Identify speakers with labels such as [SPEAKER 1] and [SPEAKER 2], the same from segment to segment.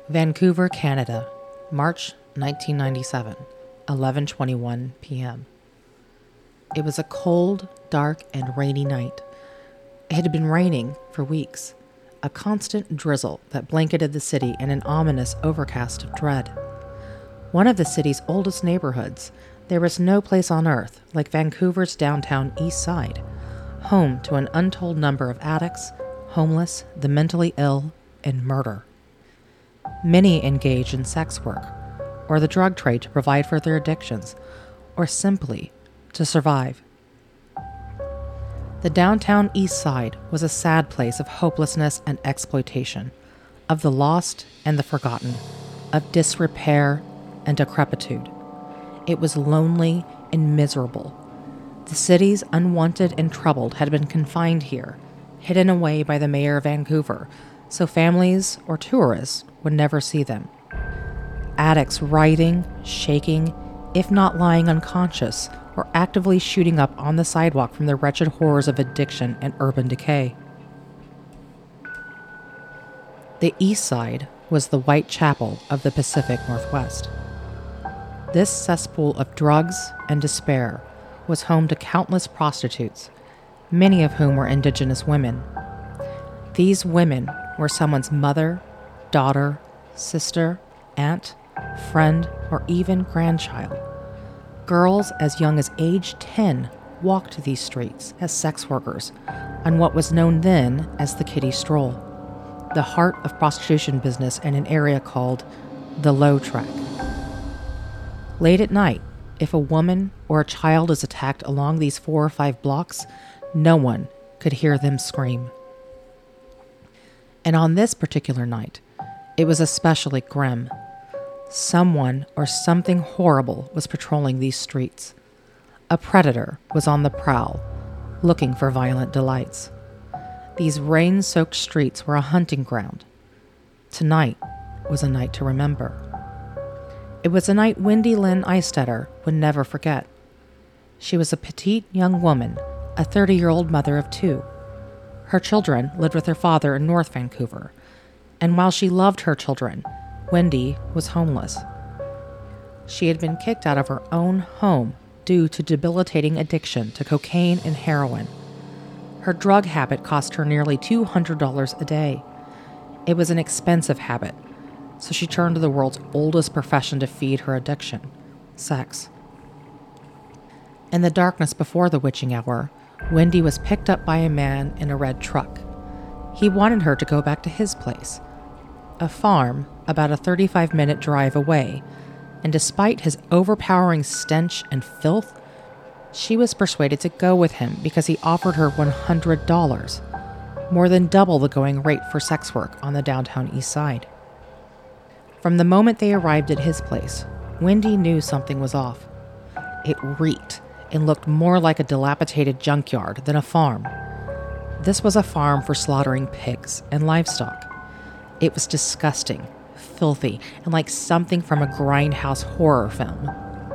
[SPEAKER 1] Vancouver, Canada, March 1997, 11:21 p.m. It was a cold, dark, and rainy night. It had been raining for weeks, a constant drizzle that blanketed the city in an ominous overcast of dread. One of the city's oldest neighborhoods, there was no place on earth like Vancouver's downtown east side, home to an untold number of addicts, homeless, the mentally ill, and murder. Many engage in sex work, or the drug trade to provide for their addictions, or simply to survive. The downtown east side was a sad place of hopelessness and exploitation, of the lost and the forgotten, of disrepair and decrepitude. It was lonely and miserable. The city's unwanted and troubled had been confined here, hidden away by the mayor of Vancouver, so families or tourists would never see them. Addicts writhing, shaking, if not lying unconscious, or actively shooting up on the sidewalk from the wretched horrors of addiction and urban decay. The east side was the Whitechapel of the Pacific Northwest. This cesspool of drugs and despair was home to countless prostitutes, many of whom were Indigenous women. These women were someone's mother, daughter, sister, aunt, friend, or even grandchild. Girls as young as age 10 walked these streets as sex workers on what was known then as the Kiddie Stroll, the heart of prostitution business in an area called the Low Track. Late at night, if a woman or a child is attacked along these 4 or 5 blocks, no one could hear them scream. And on this particular night, it was especially grim. Someone or something horrible was patrolling these streets. A predator was on the prowl, looking for violent delights. These rain-soaked streets were a hunting ground. Tonight was a night to remember. It was a night Wendy Lynn Eistetter would never forget. She was a petite young woman, a 30-year-old mother of 2. Her children lived with her father in North Vancouver, and while she loved her children, Wendy was homeless. She had been kicked out of her own home due to debilitating addiction to cocaine and heroin. Her drug habit cost her nearly $200 a day. It was an expensive habit, so she turned to the world's oldest profession to feed her addiction: sex. In the darkness before the witching hour, Wendy was picked up by a man in a red truck. He wanted her to go back to his place, a farm about a 35-minute drive away, and despite his overpowering stench and filth, she was persuaded to go with him because he offered her $100, more than double the going rate for sex work on the downtown east side. From the moment they arrived at his place, Wendy knew something was off. It reeked and looked more like a dilapidated junkyard than a farm. This was a farm for slaughtering pigs and livestock. It was disgusting, filthy, and like something from a grindhouse horror film.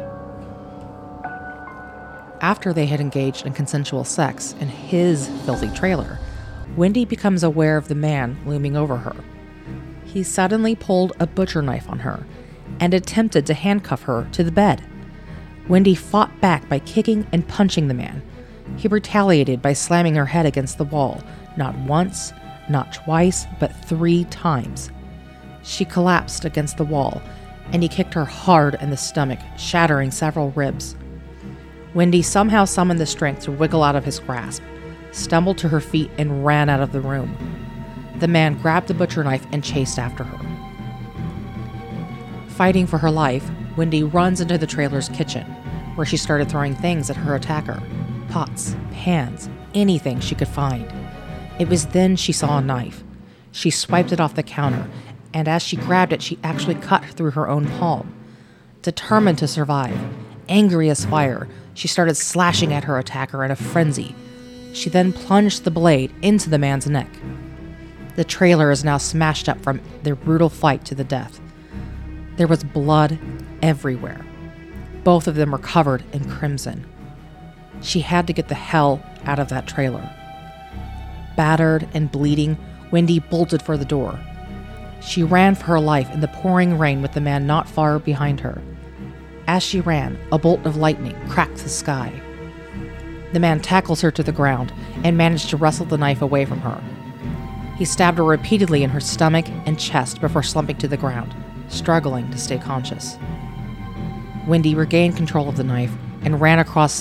[SPEAKER 1] After they had engaged in consensual sex in his filthy trailer, Wendy becomes aware of the man looming over her. He suddenly pulled a butcher knife on her and attempted to handcuff her to the bed. Wendy fought back by kicking and punching the man. He retaliated by slamming her head against the wall, not once, not twice, but 3 times. She collapsed against the wall, and he kicked her hard in the stomach, shattering several ribs. Wendy somehow summoned the strength to wiggle out of his grasp, stumbled to her feet, and ran out of the room. The man grabbed the butcher knife and chased after her. Fighting for her life, Wendy runs into the trailer's kitchen, where she started throwing things at her attacker: pots, pans, anything she could find. It was then she saw a knife. She swiped it off the counter, and as she grabbed it, she actually cut through her own palm. Determined to survive, angry as fire, she started slashing at her attacker in a frenzy. She then plunged the blade into the man's neck. The trailer is now smashed up from their brutal fight to the death. There was blood everywhere. Both of them were covered in crimson. She had to get the hell out of that trailer. Battered and bleeding, Wendy bolted for the door. She ran for her life in the pouring rain with the man not far behind her. As she ran, a bolt of lightning cracked the sky. The man tackles her to the ground and managed to wrestle the knife away from her. He stabbed her repeatedly in her stomach and chest before slumping to the ground, struggling to stay conscious. Wendy regained control of the knife and ran across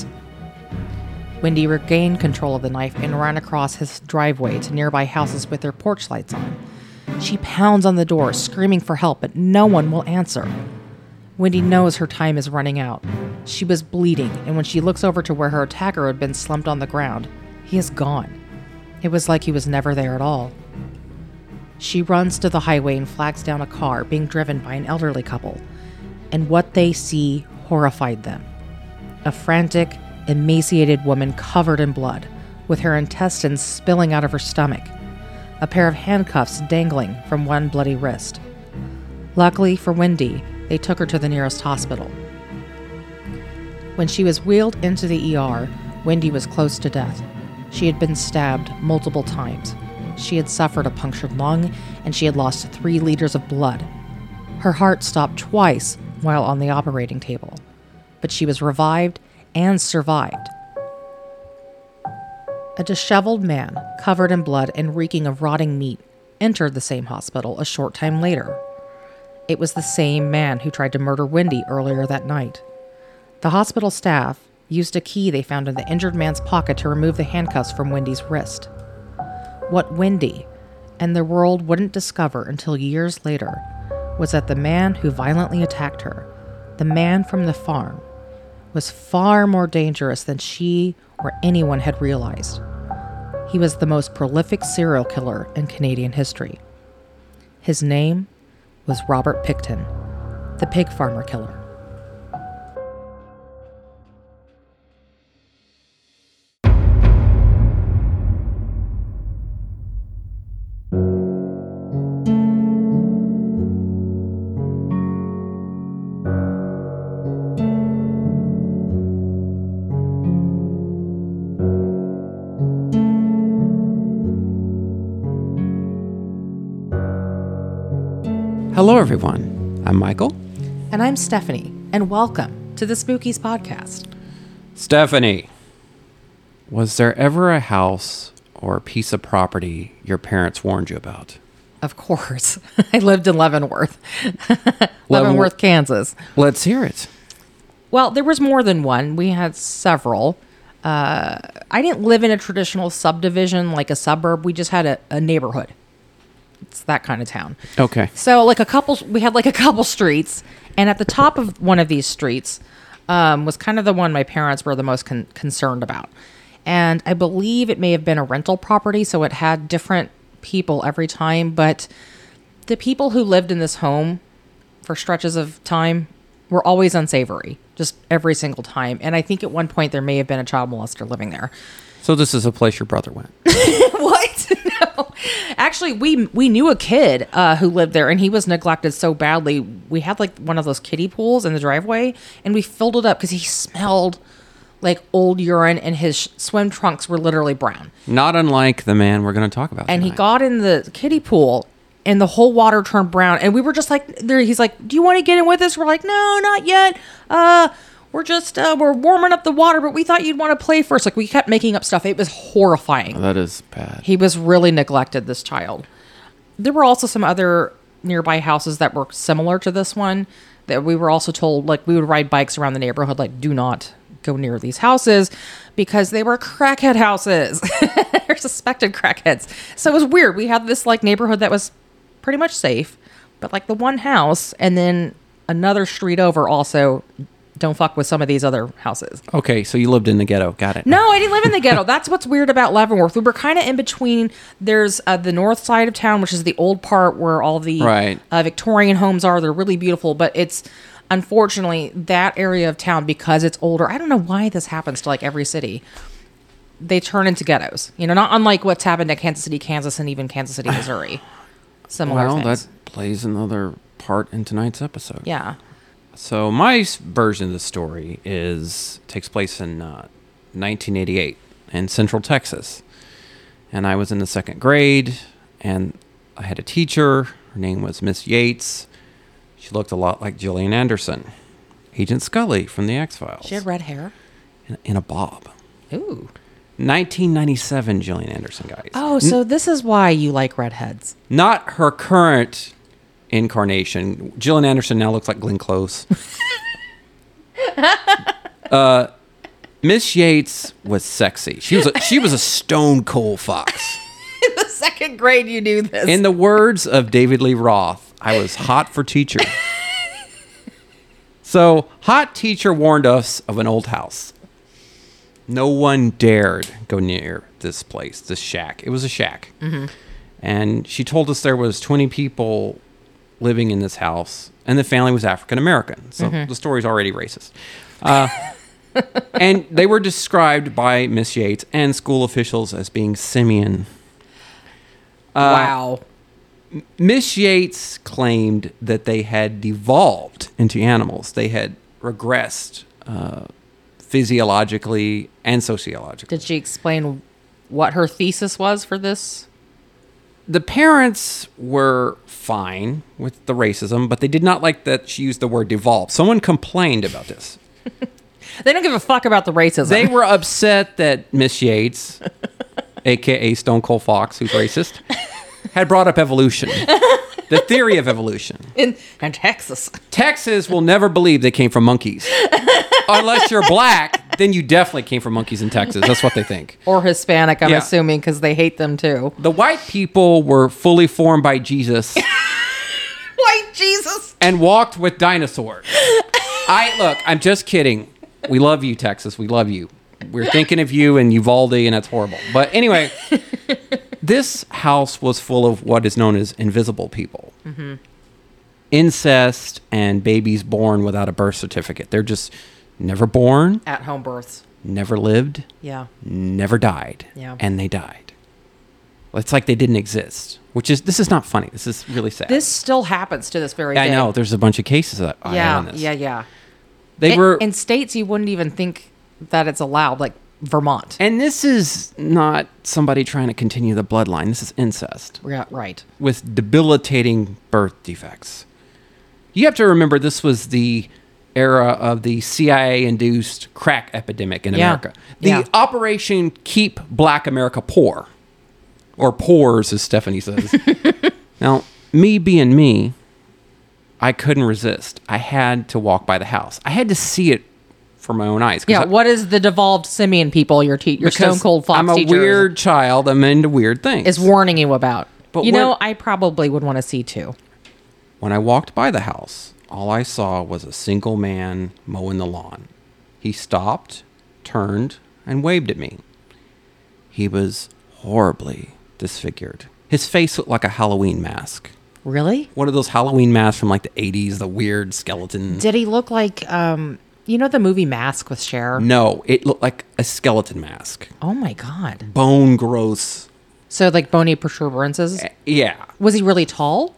[SPEAKER 1] his driveway to nearby houses with their porch lights on. She pounds on the door, screaming for help, but no one will answer. Wendy knows her time is running out. She was bleeding, and when she looks over to where her attacker had been slumped on the ground, he is gone. It was like he was never there at all. She runs to the highway and flags down a car being driven by an elderly couple, and what they see horrified them. A frantic, emaciated woman covered in blood, with her intestines spilling out of her stomach, a pair of handcuffs dangling from one bloody wrist. Luckily for Wendy, they took her to the nearest hospital. When she was wheeled into the ER, Wendy was close to death. She had been stabbed multiple times. She had suffered a punctured lung, and she had lost 3 liters of blood. Her heart stopped twice while on the operating table, but she was revived and survived. A disheveled man, covered in blood and reeking of rotting meat, entered the same hospital a short time later. It was the same man who tried to murder Wendy earlier that night. The hospital staff used a key they found in the injured man's pocket to remove the handcuffs from Wendy's wrist. What Wendy and the world wouldn't discover until years later was that the man who violently attacked her, the man from the farm, was far more dangerous than she or anyone had realized. He was the most prolific serial killer in Canadian history. His name was Robert Pickton, the pig farmer killer.
[SPEAKER 2] Hello, everyone. I'm Michael.
[SPEAKER 1] And I'm Stephanie, and welcome to the Spookies Podcast.
[SPEAKER 2] Stephanie, was there ever a house or a piece of property your parents warned you about?
[SPEAKER 1] Of course. I lived in Leavenworth. Leavenworth, Kansas.
[SPEAKER 2] Let's hear it.
[SPEAKER 1] Well, there was more than one. We had several. I didn't live in a traditional subdivision like a suburb. We just had a neighborhood. It's that kind of town.
[SPEAKER 2] Okay.
[SPEAKER 1] So we had a couple streets, and at the top of one of these streets was kind of the one my parents were the most concerned about. And I believe it may have been a rental property, so it had different people every time. But the people who lived in this home for stretches of time were always unsavory, just every single time. And I think at one point there may have been a child molester living there.
[SPEAKER 2] So this is a place your brother went.
[SPEAKER 1] What? No. Actually, we knew a kid who lived there, and he was neglected so badly. We had like one of those kiddie pools in the driveway, and we filled it up because he smelled like old urine, and his swim trunks were literally brown.
[SPEAKER 2] Not unlike the man we're going to talk about
[SPEAKER 1] And
[SPEAKER 2] tonight.
[SPEAKER 1] he got in the kiddie pool, and the whole water turned brown. And we were just like, he's like, "Do you want to get in with us?" We're like, "No, not yet. We're just, we're warming up the water, but we thought you'd want to play first." Like, we kept making up stuff. It was horrifying.
[SPEAKER 2] Oh, that is bad.
[SPEAKER 1] He was really neglected, this child. There were also some other nearby houses that were similar to this one that we were also told, like, we would ride bikes around the neighborhood, like, do not go near these houses because they were crackhead houses. They're suspected crackheads. So it was weird. We had this, like, neighborhood that was pretty much safe, but, like, the one house and then another street over also don't fuck with some of these other houses.
[SPEAKER 2] Okay, so you lived in the ghetto. Got it.
[SPEAKER 1] No, I didn't live in the ghetto. That's what's weird about Leavenworth. We were kind of in between. There's the north side of town, which is the old part where all the Victorian homes are. They're really beautiful, but it's unfortunately that area of town, because it's older. I don't know why this happens to like every city. They turn into ghettos. You know, not unlike what's happened at Kansas City, Kansas, and even Kansas City, Missouri. Similar things.
[SPEAKER 2] That plays another part in tonight's episode.
[SPEAKER 1] Yeah.
[SPEAKER 2] So my version of the story takes place in 1988 in Central Texas. And I was in the second grade, and I had a teacher. Her name was Miss Yates. She looked a lot like Gillian Anderson, Agent Scully from the X-Files.
[SPEAKER 1] She had red hair.
[SPEAKER 2] In a bob.
[SPEAKER 1] Ooh.
[SPEAKER 2] 1997 Gillian Anderson, guys.
[SPEAKER 1] Oh, so this is why you like redheads.
[SPEAKER 2] Not her current incarnation. Gillian Anderson now looks like Glenn Close. Miss Yates was sexy. She was a stone cold fox.
[SPEAKER 1] In the second grade, you knew this.
[SPEAKER 2] In the words of David Lee Roth, I was hot for teacher. So, hot teacher warned us of an old house. No one dared go near this place, this shack. It was a shack. Mm-hmm. And she told us there was 20 people living in this house, and the family was African American. So the story's already racist. And they were described by Miss Yates and school officials as being simian.
[SPEAKER 1] Wow.
[SPEAKER 2] Miss Yates claimed that they had devolved into animals. They had regressed physiologically and sociologically.
[SPEAKER 1] Did she explain what her thesis was for this?
[SPEAKER 2] The parents were fine with the racism, but they did not like that she used the word devolved. Someone complained about this.
[SPEAKER 1] They don't give a fuck about the racism.
[SPEAKER 2] They were upset that Miss Yates, a.k.a. Stone Cold Fox, who's racist, had brought up evolution, the theory of evolution.
[SPEAKER 1] In Texas.
[SPEAKER 2] Texas will never believe they came from monkeys. Unless you're black, then you definitely came from monkeys in Texas. That's what they think.
[SPEAKER 1] Or Hispanic, I'm
[SPEAKER 2] Yeah.
[SPEAKER 1] assuming, because they hate them too.
[SPEAKER 2] The white people were fully formed by Jesus
[SPEAKER 1] White Jesus!
[SPEAKER 2] and walked with dinosaurs. I'm just kidding. We love you, Texas. We love you. We're thinking of you and Uvalde, and that's horrible. But anyway, this house was full of what is known as invisible people. Mm-hmm. Incest and babies born without a birth certificate. They're just never born,
[SPEAKER 1] At home births.
[SPEAKER 2] never lived,
[SPEAKER 1] Yeah.
[SPEAKER 2] never died,
[SPEAKER 1] Yeah.
[SPEAKER 2] and they died. It's like they didn't exist, this is not funny. This is really sad.
[SPEAKER 1] This still happens to this very day.
[SPEAKER 2] I know. There's a bunch of cases that I have on this.
[SPEAKER 1] Yeah.
[SPEAKER 2] They were...
[SPEAKER 1] in states you wouldn't even think that it's allowed, like Vermont.
[SPEAKER 2] And this is not somebody trying to continue the bloodline. This is incest
[SPEAKER 1] Yeah, right.
[SPEAKER 2] with debilitating birth defects. You have to remember this was the era of the CIA-induced crack epidemic in
[SPEAKER 1] Yeah.
[SPEAKER 2] America. The
[SPEAKER 1] Yeah.
[SPEAKER 2] Operation Keep Black America Poor. Or poors, as Stephanie says. Now, me being me, I couldn't resist. I had to walk by the house. I had to see it for my own eyes.
[SPEAKER 1] Yeah, what is the devolved simian people your Stone Cold Fox
[SPEAKER 2] I'm a
[SPEAKER 1] teacher
[SPEAKER 2] weird child. I'm into weird things.
[SPEAKER 1] is warning you about?
[SPEAKER 2] But
[SPEAKER 1] you
[SPEAKER 2] when-
[SPEAKER 1] know, I probably would want to see too.
[SPEAKER 2] When I walked by the house, all I saw was a single man mowing the lawn. He stopped, turned, and waved at me. He was horribly disfigured. His face looked like a Halloween mask.
[SPEAKER 1] Really?
[SPEAKER 2] One of those Halloween masks from like the 80s, the weird skeleton.
[SPEAKER 1] Did he look like, you know the movie Mask with Cher?
[SPEAKER 2] No, it looked like a skeleton mask.
[SPEAKER 1] Oh my God.
[SPEAKER 2] Bone gross.
[SPEAKER 1] So like bony protuberances?
[SPEAKER 2] Yeah.
[SPEAKER 1] Was he really tall?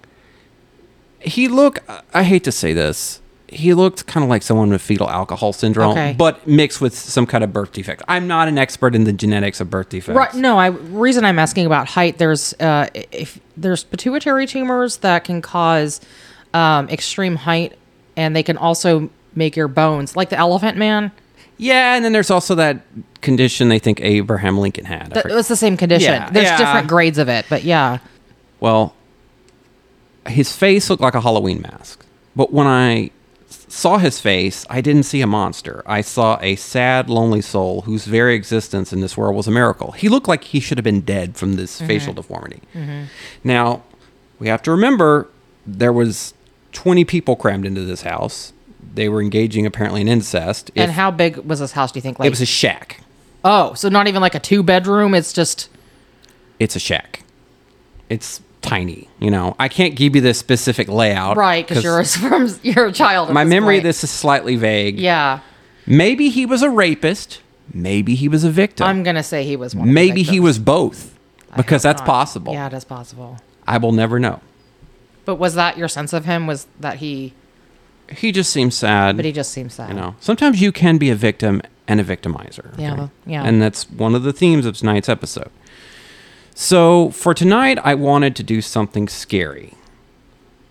[SPEAKER 2] He looked, I hate to say this, he looked kind of like someone with fetal alcohol syndrome,
[SPEAKER 1] Okay.
[SPEAKER 2] but mixed with some kind of birth defect. I'm not an expert in the genetics of birth defects.
[SPEAKER 1] Right. No, reason I'm asking about height, there's if there's pituitary tumors that can cause extreme height, and they can also make your bones, like the Elephant Man.
[SPEAKER 2] Yeah, and then there's also that condition they think Abraham Lincoln had.
[SPEAKER 1] It was the same condition.
[SPEAKER 2] Yeah,
[SPEAKER 1] There's
[SPEAKER 2] yeah.
[SPEAKER 1] different grades of it, but yeah.
[SPEAKER 2] Well, his face looked like a Halloween mask. But when I saw his face, I didn't see a monster. I saw a sad, lonely soul whose very existence in this world was a miracle. He looked like he should have been dead from this facial deformity. Now, we have to remember there was 20 people crammed into this house. They were engaging apparently in incest.
[SPEAKER 1] And how big was this house, do you think? Like,
[SPEAKER 2] It was a shack.
[SPEAKER 1] oh, so not even like a 2-bedroom, it's just...
[SPEAKER 2] It's a shack. It's tiny, you know. I can't give you the specific layout.
[SPEAKER 1] Right, because you're a child at
[SPEAKER 2] My
[SPEAKER 1] this
[SPEAKER 2] memory of
[SPEAKER 1] point.
[SPEAKER 2] this is slightly vague.
[SPEAKER 1] Yeah.
[SPEAKER 2] Maybe he was a rapist. Maybe he was a victim.
[SPEAKER 1] I'm going to say he was one of the
[SPEAKER 2] Maybe he
[SPEAKER 1] victims.
[SPEAKER 2] was both.
[SPEAKER 1] I
[SPEAKER 2] Because
[SPEAKER 1] hope
[SPEAKER 2] that's
[SPEAKER 1] not.
[SPEAKER 2] possible.
[SPEAKER 1] Yeah, it is possible.
[SPEAKER 2] I will never know.
[SPEAKER 1] But was that your sense of him? Was that he...
[SPEAKER 2] He just seems sad.
[SPEAKER 1] But he just seems sad.
[SPEAKER 2] You know, sometimes you can be a victim and a victimizer.
[SPEAKER 1] Yeah, well, yeah.
[SPEAKER 2] And that's one of the themes of tonight's episode. So for tonight, I wanted to do something scary.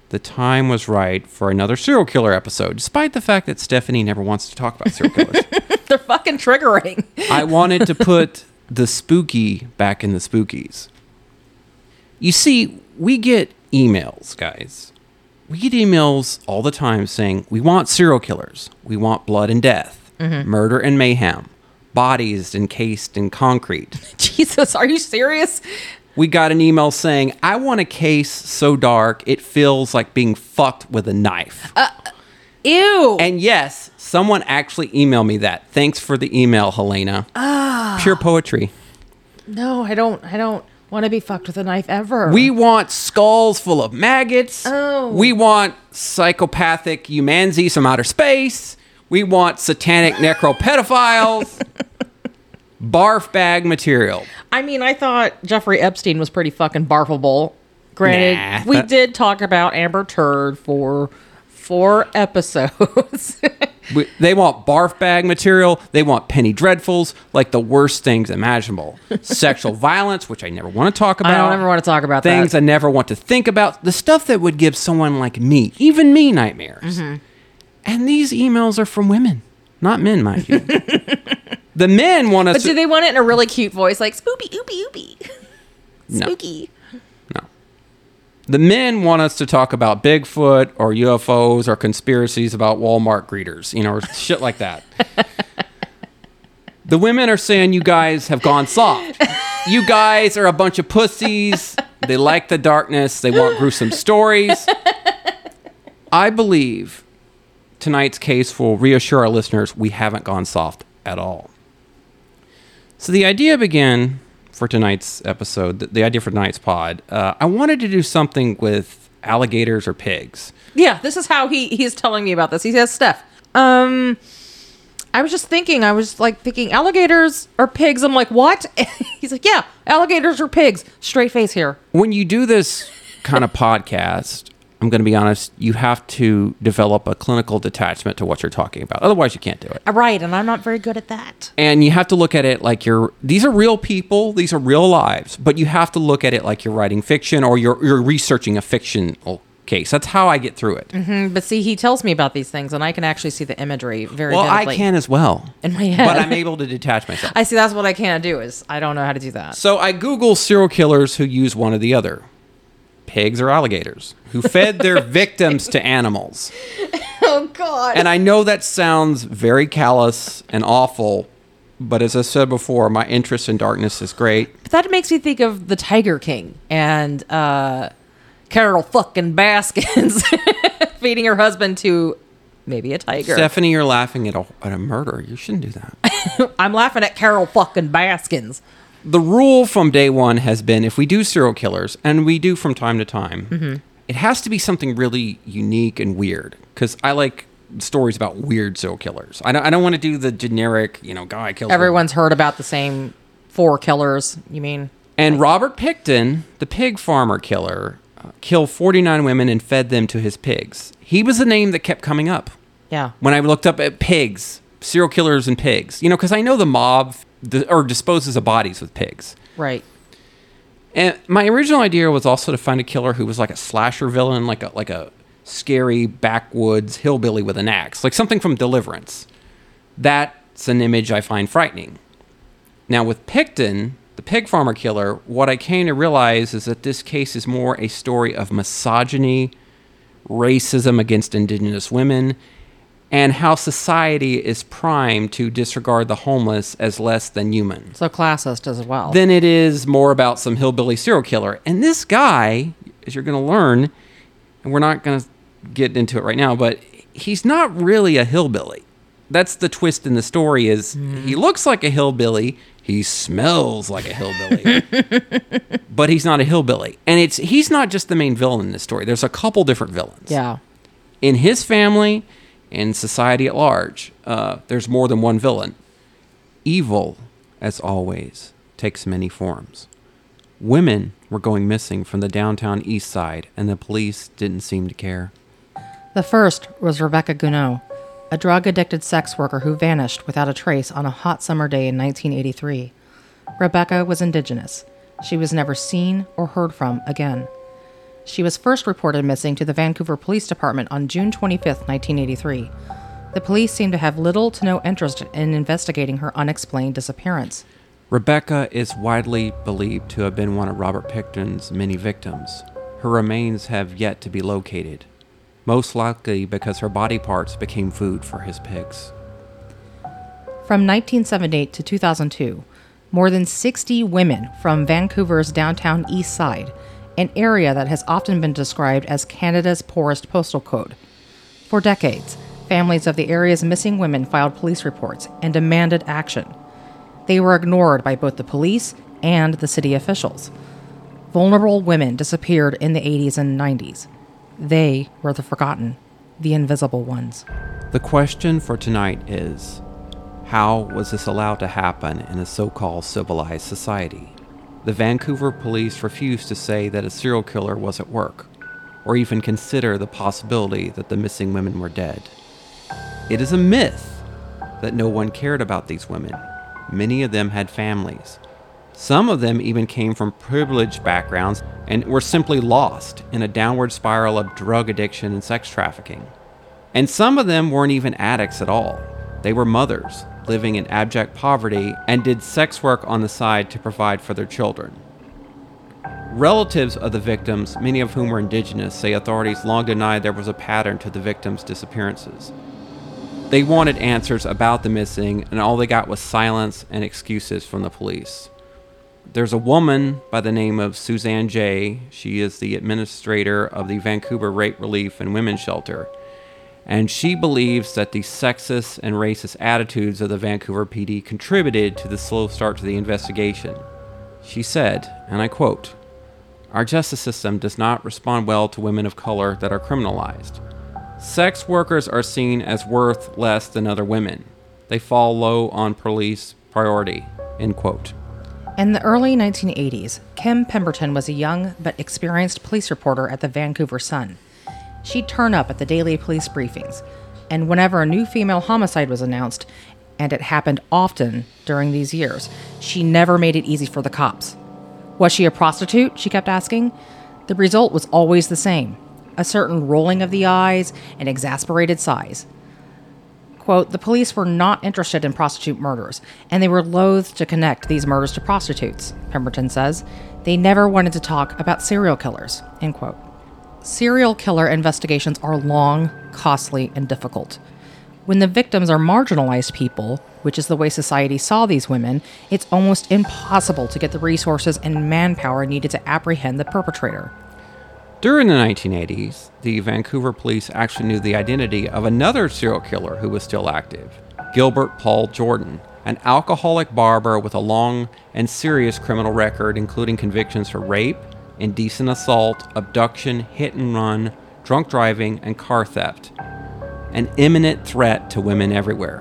[SPEAKER 2] the time was right for another serial killer episode, despite the fact that Stephanie never wants to talk about serial killers.
[SPEAKER 1] They're fucking triggering.
[SPEAKER 2] I wanted to put the spooky back in the spookies. You see, we get emails, guys. We get emails all the time saying, we want serial killers. We want blood and death, murder and mayhem, bodies encased in concrete.
[SPEAKER 1] Jesus, are you serious?
[SPEAKER 2] We got an email saying, I want a case so dark it feels like being fucked with a knife.
[SPEAKER 1] Ew.
[SPEAKER 2] And yes, someone actually emailed me that. Thanks for the email, Helena. Pure poetry.
[SPEAKER 1] No, I don't want to be fucked with a knife ever.
[SPEAKER 2] We want skulls full of maggots.
[SPEAKER 1] Oh.
[SPEAKER 2] We want psychopathic humanzees from outer space. We want satanic necropedophiles. Barf bag material.
[SPEAKER 1] I mean, I thought Jeffrey Epstein was pretty fucking barfable. Granted,
[SPEAKER 2] Nah,
[SPEAKER 1] we did talk about Amber Turd for 4 episodes.
[SPEAKER 2] They want barf bag material. They want penny dreadfuls, like the worst things imaginable. Sexual violence, which I never want to talk about.
[SPEAKER 1] I don't ever want to talk about
[SPEAKER 2] things
[SPEAKER 1] that.
[SPEAKER 2] I never want to think about. The stuff that would give someone like me, even me, nightmares. And these emails are from women, not men, mind you. The men want us
[SPEAKER 1] But do they want it in a really cute voice, like spoopy, oopy, oopy?
[SPEAKER 2] No.
[SPEAKER 1] Spooky.
[SPEAKER 2] No. The men want us to talk about Bigfoot or UFOs or conspiracies about Walmart greeters, or shit like that. The women are saying you guys have gone soft. You guys are a bunch of pussies. They like the darkness. They want gruesome stories. I believe tonight's case will reassure our listeners we haven't gone soft at all. So the idea began for tonight's episode, the idea for tonight's pod. I wanted to do something with alligators or pigs.
[SPEAKER 1] Yeah, this is how he's telling me about this. He says, Steph, I was just thinking, alligators or pigs. I'm like, what? He's like, yeah, alligators or pigs. Straight face here.
[SPEAKER 2] When you do this kind of podcast, I'm going to be honest, you have to develop a clinical detachment to what you're talking about. Otherwise, you can't do it.
[SPEAKER 1] Right, and I'm not very good at that.
[SPEAKER 2] And you have to look at it like these are real people, these are real lives, but you have to look at it like you're writing fiction or you're researching a fictional case. That's how I get through it.
[SPEAKER 1] Mm-hmm, but see, he tells me about these things, and I can actually see the imagery very
[SPEAKER 2] well,
[SPEAKER 1] vividly.
[SPEAKER 2] I can as well.
[SPEAKER 1] In my head.
[SPEAKER 2] But I'm able to detach myself.
[SPEAKER 1] I see, that's what I can't do, is I don't know how to do that.
[SPEAKER 2] So I Google serial killers who use one or the other. Pigs or alligators, who fed their victims to animals.
[SPEAKER 1] Oh, God.
[SPEAKER 2] And I know that sounds very callous and awful, but as I said before, my interest in darkness is great.
[SPEAKER 1] But that makes me think of the Tiger King and Carol fucking Baskins feeding her husband to maybe a tiger.
[SPEAKER 2] Stephanie, you're laughing at a murder. You shouldn't do that.
[SPEAKER 1] I'm laughing at Carol fucking Baskins.
[SPEAKER 2] The rule from day one has been if we do serial killers, and we do from time to time, it has to be something really unique and weird. Because I like stories about weird serial killers. I don't want to do the generic, guy kills.
[SPEAKER 1] Everyone's heard about the same 4 killers, you mean?
[SPEAKER 2] And Robert Pickton, the pig farmer killer, killed 49 women and fed them to his pigs. He was the name that kept coming up.
[SPEAKER 1] Yeah.
[SPEAKER 2] When I looked up at pigs, serial killers and pigs. Because I know the mob disposes of bodies with pigs.
[SPEAKER 1] Right.
[SPEAKER 2] And my original idea was also to find a killer who was like a slasher villain, like a scary backwoods hillbilly with an axe, like something from Deliverance. That's an image I find frightening. Now with Pickton, the pig farmer killer, what I came to realize is that this case is more a story of misogyny, racism against indigenous women, and how society is primed to disregard the homeless as less than human.
[SPEAKER 1] So classist as well.
[SPEAKER 2] Then it is more about some hillbilly serial killer. And this guy, as you're going to learn, and we're not going to get into it right now, but he's not really a hillbilly. That's the twist in the story is he looks like a hillbilly, he smells like a hillbilly, but he's not a hillbilly. And he's not just the main villain in this story. There's a couple different villains.
[SPEAKER 1] Yeah.
[SPEAKER 2] In his family, in society at large, there's more than one villain. Evil, as always, takes many forms. Women were going missing from the downtown east side, and the police didn't seem to care.
[SPEAKER 1] The first was Rebecca Gounod, a drug-addicted sex worker who vanished without a trace on a hot summer day in 1983. Rebecca was indigenous. She was never seen or heard from again. She was first reported missing to the Vancouver Police Department on June 25, 1983. The police seem to have little to no interest in investigating her unexplained disappearance.
[SPEAKER 2] Rebecca is widely believed to have been one of Robert Pickton's many victims. Her remains have yet to be located, most likely because her body parts became food for his pigs.
[SPEAKER 1] From 1978 to 2002, more than 60 women from Vancouver's downtown east side, an area that has often been described as Canada's poorest postal code. For decades, families of the area's missing women filed police reports and demanded action. They were ignored by both the police and the city officials. Vulnerable women disappeared in the 80s and 90s. They were the forgotten, the invisible ones.
[SPEAKER 2] The question for tonight is, how was this allowed to happen in a so-called civilized society? The Vancouver police refused to say that a serial killer was at work, or even consider the possibility that the missing women were dead. It is a myth that no one cared about these women. Many of them had families. Some of them even came from privileged backgrounds and were simply lost in a downward spiral of drug addiction and sex trafficking. And some of them weren't even addicts at all. They were mothers living in abject poverty and did sex work on the side to provide for their children. Relatives of the victims, many of whom were indigenous, say authorities long denied there was a pattern to the victims' disappearances. They wanted answers about the missing, and all they got was silence and excuses from the police. There's a woman by the name of Suzanne Jay. She is the administrator of the Vancouver Rape Relief and Women's Shelter, and she believes that the sexist and racist attitudes of the Vancouver PD contributed to the slow start to the investigation. She said, and I quote, "Our justice system does not respond well to women of color that are criminalized. Sex workers are seen as worth less than other women. They fall low on police priority," end quote.
[SPEAKER 1] In the early 1980s, Kim Pemberton was a young but experienced police reporter at the Vancouver Sun. She'd turn up at the daily police briefings, and whenever a new female homicide was announced, and it happened often during these years, she never made it easy for the cops. Was she a prostitute? She kept asking. The result was always the same: a certain rolling of the eyes and exasperated sighs. Quote, "The police were not interested in prostitute murders, and they were loath to connect these murders to prostitutes," Pemberton says. "They never wanted to talk about serial killers," end quote. Serial killer investigations are long, costly, and difficult. When the victims are marginalized people, which is the way society saw these women, it's almost impossible to get the resources and manpower needed to apprehend the perpetrator.
[SPEAKER 2] During the 1980s, the Vancouver police actually knew the identity of another serial killer who was still active, Gilbert Paul Jordan, an alcoholic barber with a long and serious criminal record, including convictions for rape, indecent assault, abduction, hit and run, drunk driving, and car theft. An imminent threat to women everywhere.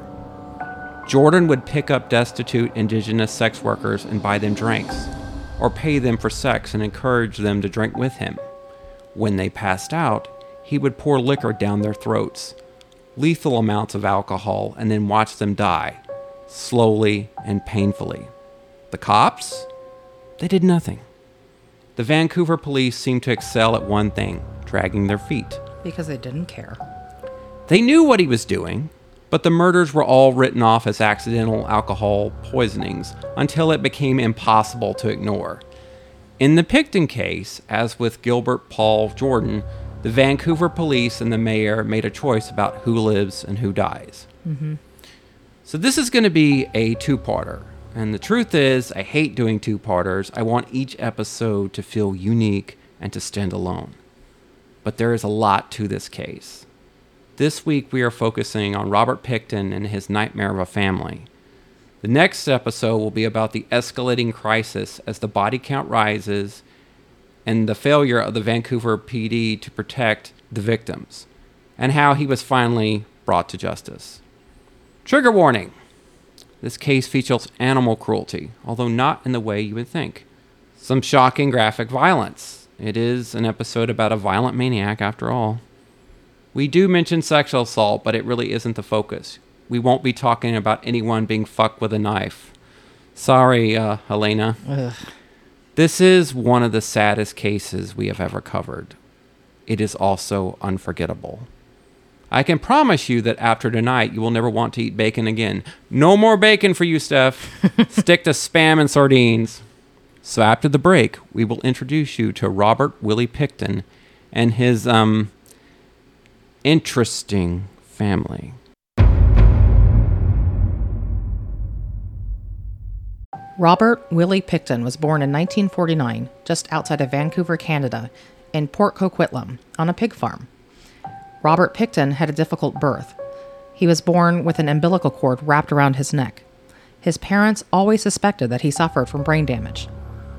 [SPEAKER 2] Jordan would pick up destitute indigenous sex workers and buy them drinks, or pay them for sex and encourage them to drink with him. When they passed out, he would pour liquor down their throats, lethal amounts of alcohol, and then watch them die, slowly and painfully. The cops? They did nothing. The Vancouver police seemed to excel at one thing: dragging their feet.
[SPEAKER 1] Because they didn't care.
[SPEAKER 2] They knew what he was doing, but the murders were all written off as accidental alcohol poisonings until it became impossible to ignore. In the Pickton case, as with Gilbert Paul Jordan, the Vancouver police and the mayor made a choice about who lives and who dies. Mm-hmm. So this is going to be a two-parter. And the truth is, I hate doing two-parters. I want each episode to feel unique and to stand alone. But there is a lot to this case. This week we are focusing on Robert Pickton and his nightmare of a family. The next episode will be about the escalating crisis as the body count rises and the failure of the Vancouver PD to protect the victims, and how he was finally brought to justice. Trigger warning! This case features animal cruelty, although not in the way you would think. Some shocking graphic violence. It is an episode about a violent maniac after all. We do mention sexual assault, but it really isn't the focus. We won't be talking about anyone being fucked with a knife. Sorry, Helena.
[SPEAKER 1] Ugh.
[SPEAKER 2] This is one of the saddest cases we have ever covered. It is also unforgettable. I can promise you that after tonight, you will never want to eat bacon again. No more bacon for you, Steph. Stick to Spam and sardines. So after the break, we will introduce you to Robert Willie Pickton and his, interesting family.
[SPEAKER 1] Robert Willie Pickton was born in 1949, just outside of Vancouver, Canada, in Port Coquitlam, on a pig farm. Robert Pickton had a difficult birth. He was born with an umbilical cord wrapped around his neck. His parents always suspected that he suffered from brain damage.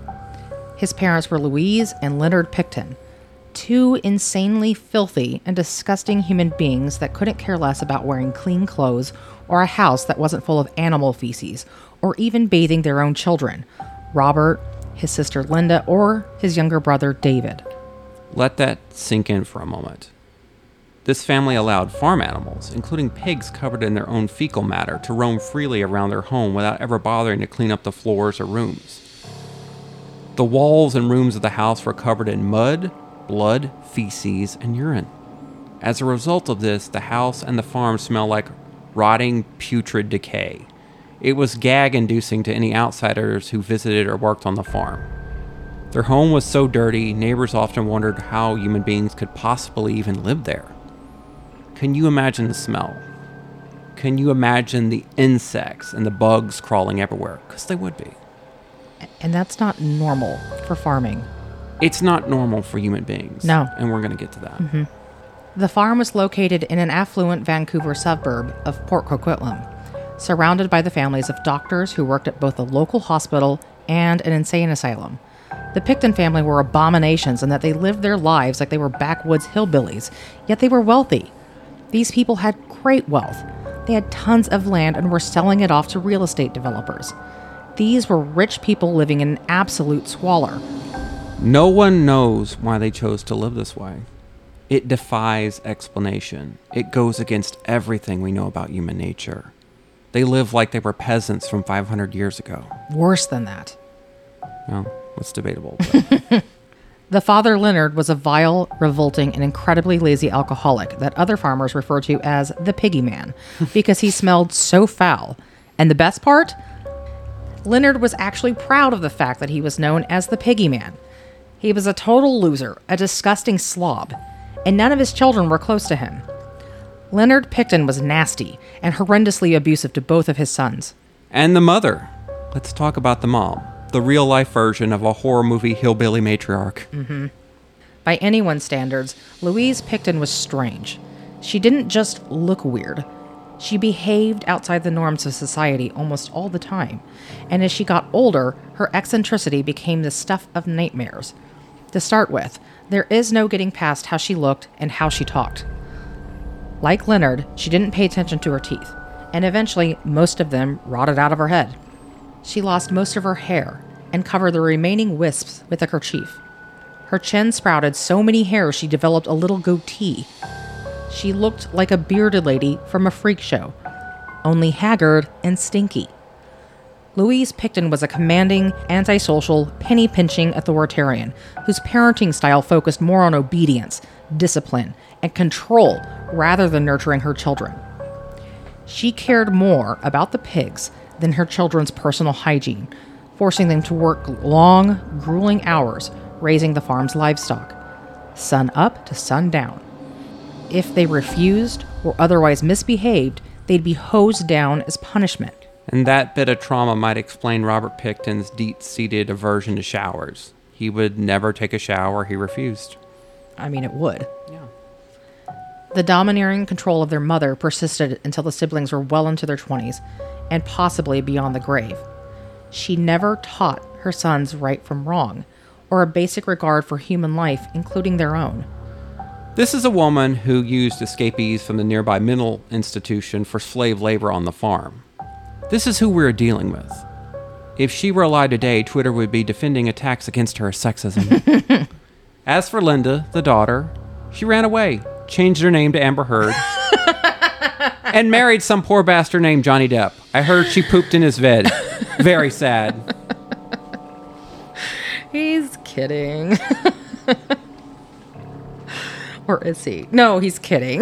[SPEAKER 1] His parents were Louise and Leonard Pickton, two insanely filthy and disgusting human beings that couldn't care less about wearing clean clothes or a house that wasn't full of animal feces, or even bathing their own children, Robert, his sister Linda, or his younger brother David.
[SPEAKER 2] Let that sink in for a moment. This family allowed farm animals, including pigs covered in their own fecal matter, to roam freely around their home without ever bothering to clean up the floors or rooms. The walls and rooms of the house were covered in mud, blood, feces, and urine. As a result of this, the house and the farm smelled like rotting, putrid decay. It was gag-inducing to any outsiders who visited or worked on the farm. Their home was so dirty, neighbors often wondered how human beings could possibly even live there. Can you imagine the smell? Can you imagine the insects and the bugs crawling everywhere? Because they would be.
[SPEAKER 1] And that's not normal for farming.
[SPEAKER 2] It's not normal for human beings.
[SPEAKER 1] No.
[SPEAKER 2] And we're going to get to that.
[SPEAKER 1] Mm-hmm. The farm was located in an affluent Vancouver suburb of Port Coquitlam, surrounded by the families of doctors who worked at both a local hospital and an insane asylum. The Pickton family were abominations in that they lived their lives like they were backwoods hillbillies, yet they were wealthy. These people had great wealth. They had tons of land and were selling it off to real estate developers. These were rich people living in absolute squalor.
[SPEAKER 2] No one knows why they chose to live this way. It defies explanation. It goes against everything we know about human nature. They live like they were peasants from 500 years ago.
[SPEAKER 1] Worse than that.
[SPEAKER 2] Well, it's debatable.
[SPEAKER 1] The father, Leonard, was a vile, revolting, and incredibly lazy alcoholic that other farmers referred to as the piggy man because he smelled so foul. And the best part? Leonard was actually proud of the fact that he was known as the piggy man. He was a total loser, a disgusting slob, and none of his children were close to him. Leonard Pickton was nasty and horrendously abusive to both of his sons.
[SPEAKER 2] And the mother. Let's talk about the mom. The real-life version of a horror movie hillbilly matriarch.
[SPEAKER 1] Mm-hmm. By anyone's standards, Louise Pickton was strange. She didn't just look weird. She behaved outside the norms of society almost all the time. And as she got older, her eccentricity became the stuff of nightmares. To start with, there is no getting past how she looked and how she talked. Like Leonard, she didn't pay attention to her teeth, and eventually most of them rotted out of her head. She lost most of her hair and covered the remaining wisps with a kerchief. Her chin sprouted so many hairs she developed a little goatee. She looked like a bearded lady from a freak show, only haggard and stinky. Louise Pickton was a commanding, antisocial, penny-pinching authoritarian whose parenting style focused more on obedience, discipline, and control rather than nurturing her children. She cared more about the pigs than her children's personal hygiene, forcing them to work long, grueling hours raising the farm's livestock, sun up to sun down. If they refused or otherwise misbehaved, they'd be hosed down as punishment.
[SPEAKER 2] And that bit of trauma might explain Robert Pickton's deep-seated aversion to showers. He would never take a shower. He refused.
[SPEAKER 1] I mean, it would.
[SPEAKER 2] Yeah.
[SPEAKER 1] The domineering control of their mother persisted until the siblings were well into their 20s, and possibly beyond the grave. She never taught her sons right from wrong, or a basic regard for human life, including their own.
[SPEAKER 2] This is a woman who used escapees from the nearby mental institution for slave labor on the farm. This is who we're dealing with. If she were alive today, Twitter would be defending attacks against her as sexism. As for Linda, the daughter, she ran away, changed her name to Amber Heard, and married some poor bastard named Johnny Depp. I heard she pooped in his bed. Very sad.
[SPEAKER 1] He's kidding. Or is he? No, he's kidding.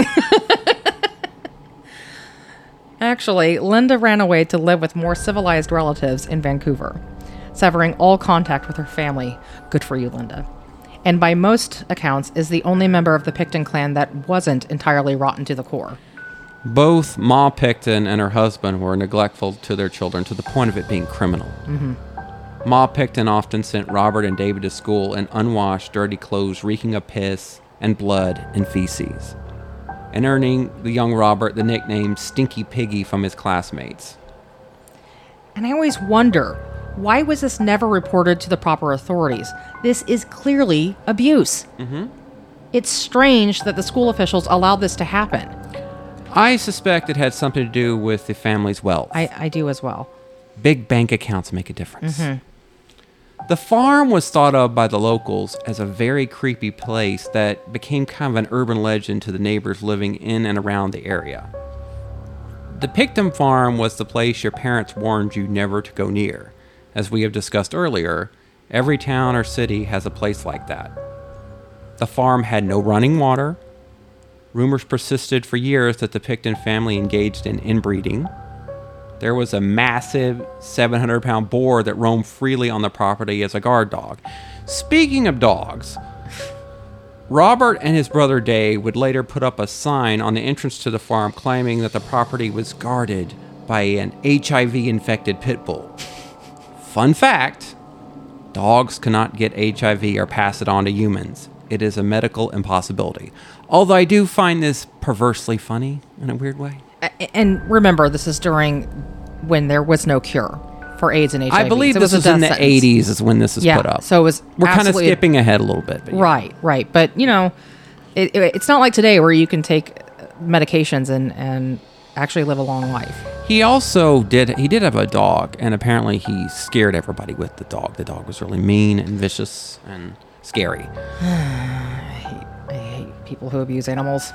[SPEAKER 1] Actually, Linda ran away to live with more civilized relatives in Vancouver, severing all contact with her family. Good for you, Linda. And by most accounts, is the only member of the Picton clan that wasn't entirely rotten to the core.
[SPEAKER 2] Both Ma Picton and her husband were neglectful to their children to the point of it being criminal. Ma Picton often sent Robert and David to school in unwashed, dirty clothes reeking of piss and blood and feces, and earning the young Robert the nickname Stinky Piggy from his classmates.
[SPEAKER 1] And I always wonder, why was this never reported to the proper authorities? This is clearly abuse. It's strange that the school officials allowed this to happen.
[SPEAKER 2] I suspect it had something to do with the family's wealth.
[SPEAKER 1] I do as well.
[SPEAKER 2] Big bank accounts make a difference. The farm was thought of by the locals as a very creepy place that became kind of an urban legend to the neighbors living in and around the area. The Picton farm was the place your parents warned you never to go near. As we have discussed earlier, every town or city has a place like that. The farm had no running water. Rumors persisted for years that the Picton family engaged in inbreeding. There was a massive 700-pound boar that roamed freely on the property as a guard dog. Speaking of dogs, Robert and his brother Dave would later put up a sign on the entrance to the farm claiming that the property was guarded by an HIV-infected pit bull. Fun fact, dogs cannot get HIV or pass it on to humans. It is a medical impossibility. Although I do find this perversely funny in a weird way.
[SPEAKER 1] And remember, this is during when there was no cure for AIDS and HIV.
[SPEAKER 2] I believe
[SPEAKER 1] So it
[SPEAKER 2] this was
[SPEAKER 1] a
[SPEAKER 2] in the
[SPEAKER 1] death sentence.
[SPEAKER 2] 80s is when this is put up.
[SPEAKER 1] So it was
[SPEAKER 2] We're kind of
[SPEAKER 1] absolutely-
[SPEAKER 2] skipping ahead a little bit. But yeah.
[SPEAKER 1] Right. But, you know, it's not like today where you can take medications and actually live a long life.
[SPEAKER 2] He also did have a dog, and apparently he scared everybody with the dog. The dog was really mean and vicious and scary.
[SPEAKER 1] I hate people who abuse animals.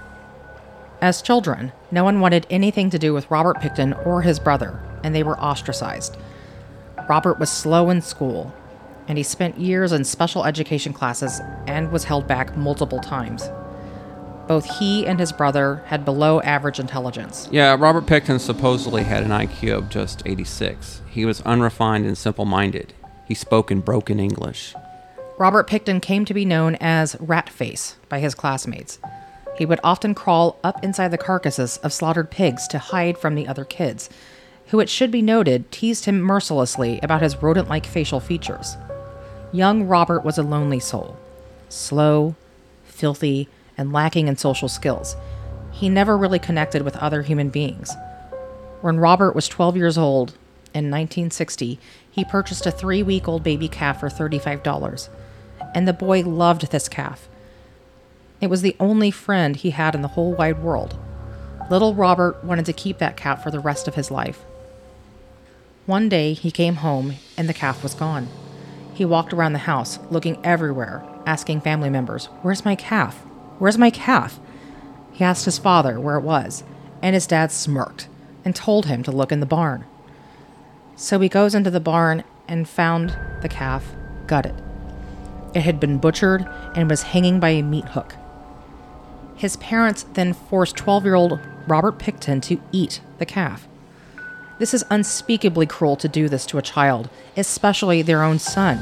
[SPEAKER 1] As children, no one wanted anything to do with Robert Picton or his brother, and they were ostracized. Robert was slow in school, and he spent years in special education classes and was held back multiple times. Both he and his brother had below average intelligence.
[SPEAKER 2] Yeah, Robert Picton supposedly had an IQ of just 86. He was unrefined and simple-minded. He spoke in broken English.
[SPEAKER 1] Robert Picton came to be known as Rat Face by his classmates. He would often crawl up inside the carcasses of slaughtered pigs to hide from the other kids, who, it should be noted, teased him mercilessly about his rodent-like facial features. Young Robert was a lonely soul, slow, filthy, and lacking in social skills. He never really connected with other human beings. When Robert was 12 years old, in 1960, he purchased a 3-week-old baby calf for $35, and the boy loved this calf. It was the only friend he had in the whole wide world. Little Robert wanted to keep that calf for the rest of his life. One day, he came home, and the calf was gone. He walked around the house, looking everywhere, asking family members, "Where's my calf? Where's my calf?" He asked his father where it was, and his dad smirked and told him to look in the barn. So he goes into the barn and found the calf gutted. It had been butchered and was hanging by a meat hook. His parents then forced 12-year-old Robert Picton to eat the calf. This is unspeakably cruel to do this to a child, especially their own son.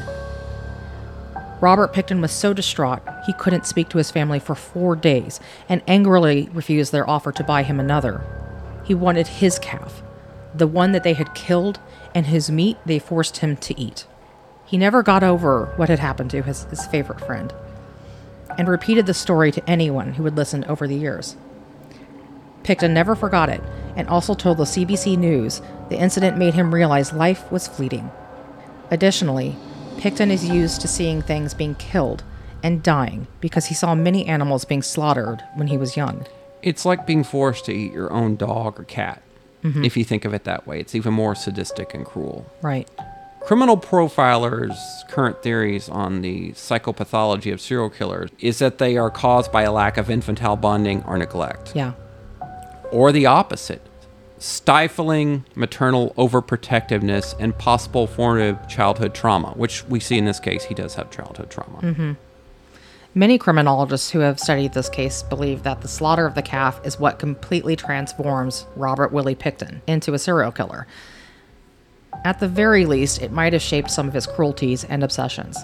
[SPEAKER 1] Robert Picton was so distraught he couldn't speak to his family for 4 days and angrily refused their offer to buy him another. He wanted his calf, the one that they had killed and whose meat they forced him to eat. He never got over what had happened to his favorite friend, and repeated the story to anyone who would listen over the years. Picton never forgot it, and also told the CBC News the incident made him realize life was fleeting. Additionally, Picton is used to seeing things being killed and dying because he saw many animals being slaughtered when he was young.
[SPEAKER 2] It's like being forced to eat your own dog or cat. If you think of it that way, it's even more sadistic and cruel.
[SPEAKER 1] Right.
[SPEAKER 2] Criminal profilers' current theories on the psychopathology of serial killers is that they are caused by a lack of infantile bonding or neglect.
[SPEAKER 1] Yeah.
[SPEAKER 2] Or the opposite. stifling maternal overprotectiveness and possible formative childhood trauma, which we see in this case, he does have childhood trauma.
[SPEAKER 1] Mm-hmm. Many criminologists who have studied this case believe that the slaughter of the calf is what completely transforms Robert Willie Pickton into a serial killer. At the very least, it might have shaped some of his cruelties and obsessions.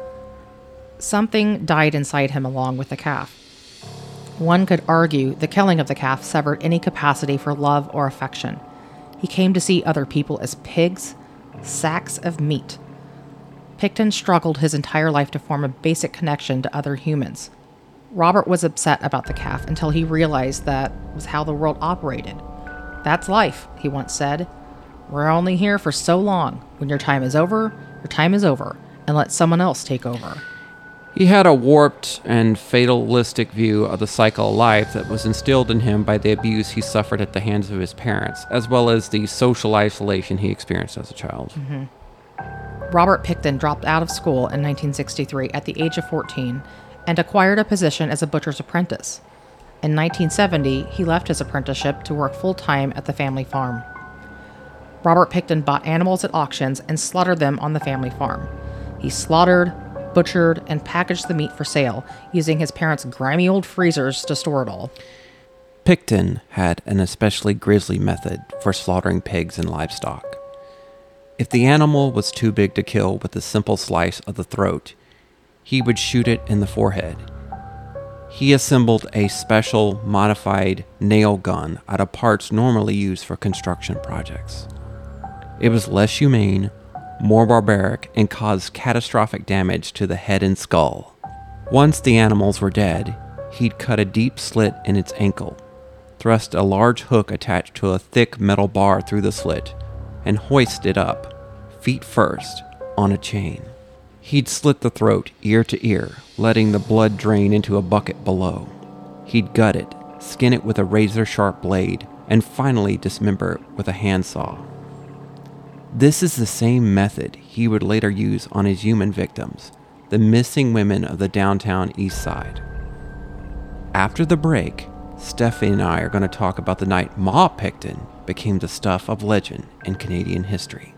[SPEAKER 1] Something died inside him along with the calf. One could argue the killing of the calf severed any capacity for love or affection. He came to see other people as pigs, sacks of meat. Pickton struggled his entire life to form a basic connection to other humans. Robert was upset about the calf until he realized that was how the world operated. "That's life," he once said. "We're only here for so long. When your time is over, and let someone else take over."
[SPEAKER 2] He had a warped and fatalistic view of the cycle of life that was instilled in him by the abuse he suffered at the hands of his parents, as well as the social isolation he experienced as a child.
[SPEAKER 1] Mm-hmm. Robert Pickton dropped out of school in 1963 at the age of 14 and acquired a position as a butcher's apprentice. In 1970, he left his apprenticeship to work full-time at the family farm. Robert Pickton bought animals at auctions and slaughtered them on the family farm. He slaughtered, butchered, and packaged the meat for sale, using his parents' grimy old freezers to store it all.
[SPEAKER 2] Pickton had an especially grisly method for slaughtering pigs and livestock. If the animal was too big to kill with a simple slice of the throat, he would shoot it in the forehead. He assembled a special modified nail gun out of parts normally used for construction projects. It was less humane, more barbaric, and caused catastrophic damage to the head and skull. Once the animals were dead, he'd cut a deep slit in its ankle, thrust a large hook attached to a thick metal bar through the slit, and hoist it up, feet first, on a chain. He'd slit the throat ear to ear, letting the blood drain into a bucket below. He'd gut it, skin it with a razor-sharp blade, and finally dismember it with a handsaw. This is the same method he would later use on his human victims, the missing women of the downtown East Side. After the break, Stephanie and I are going to talk about the night Ma Pickton became the stuff of legend in Canadian history.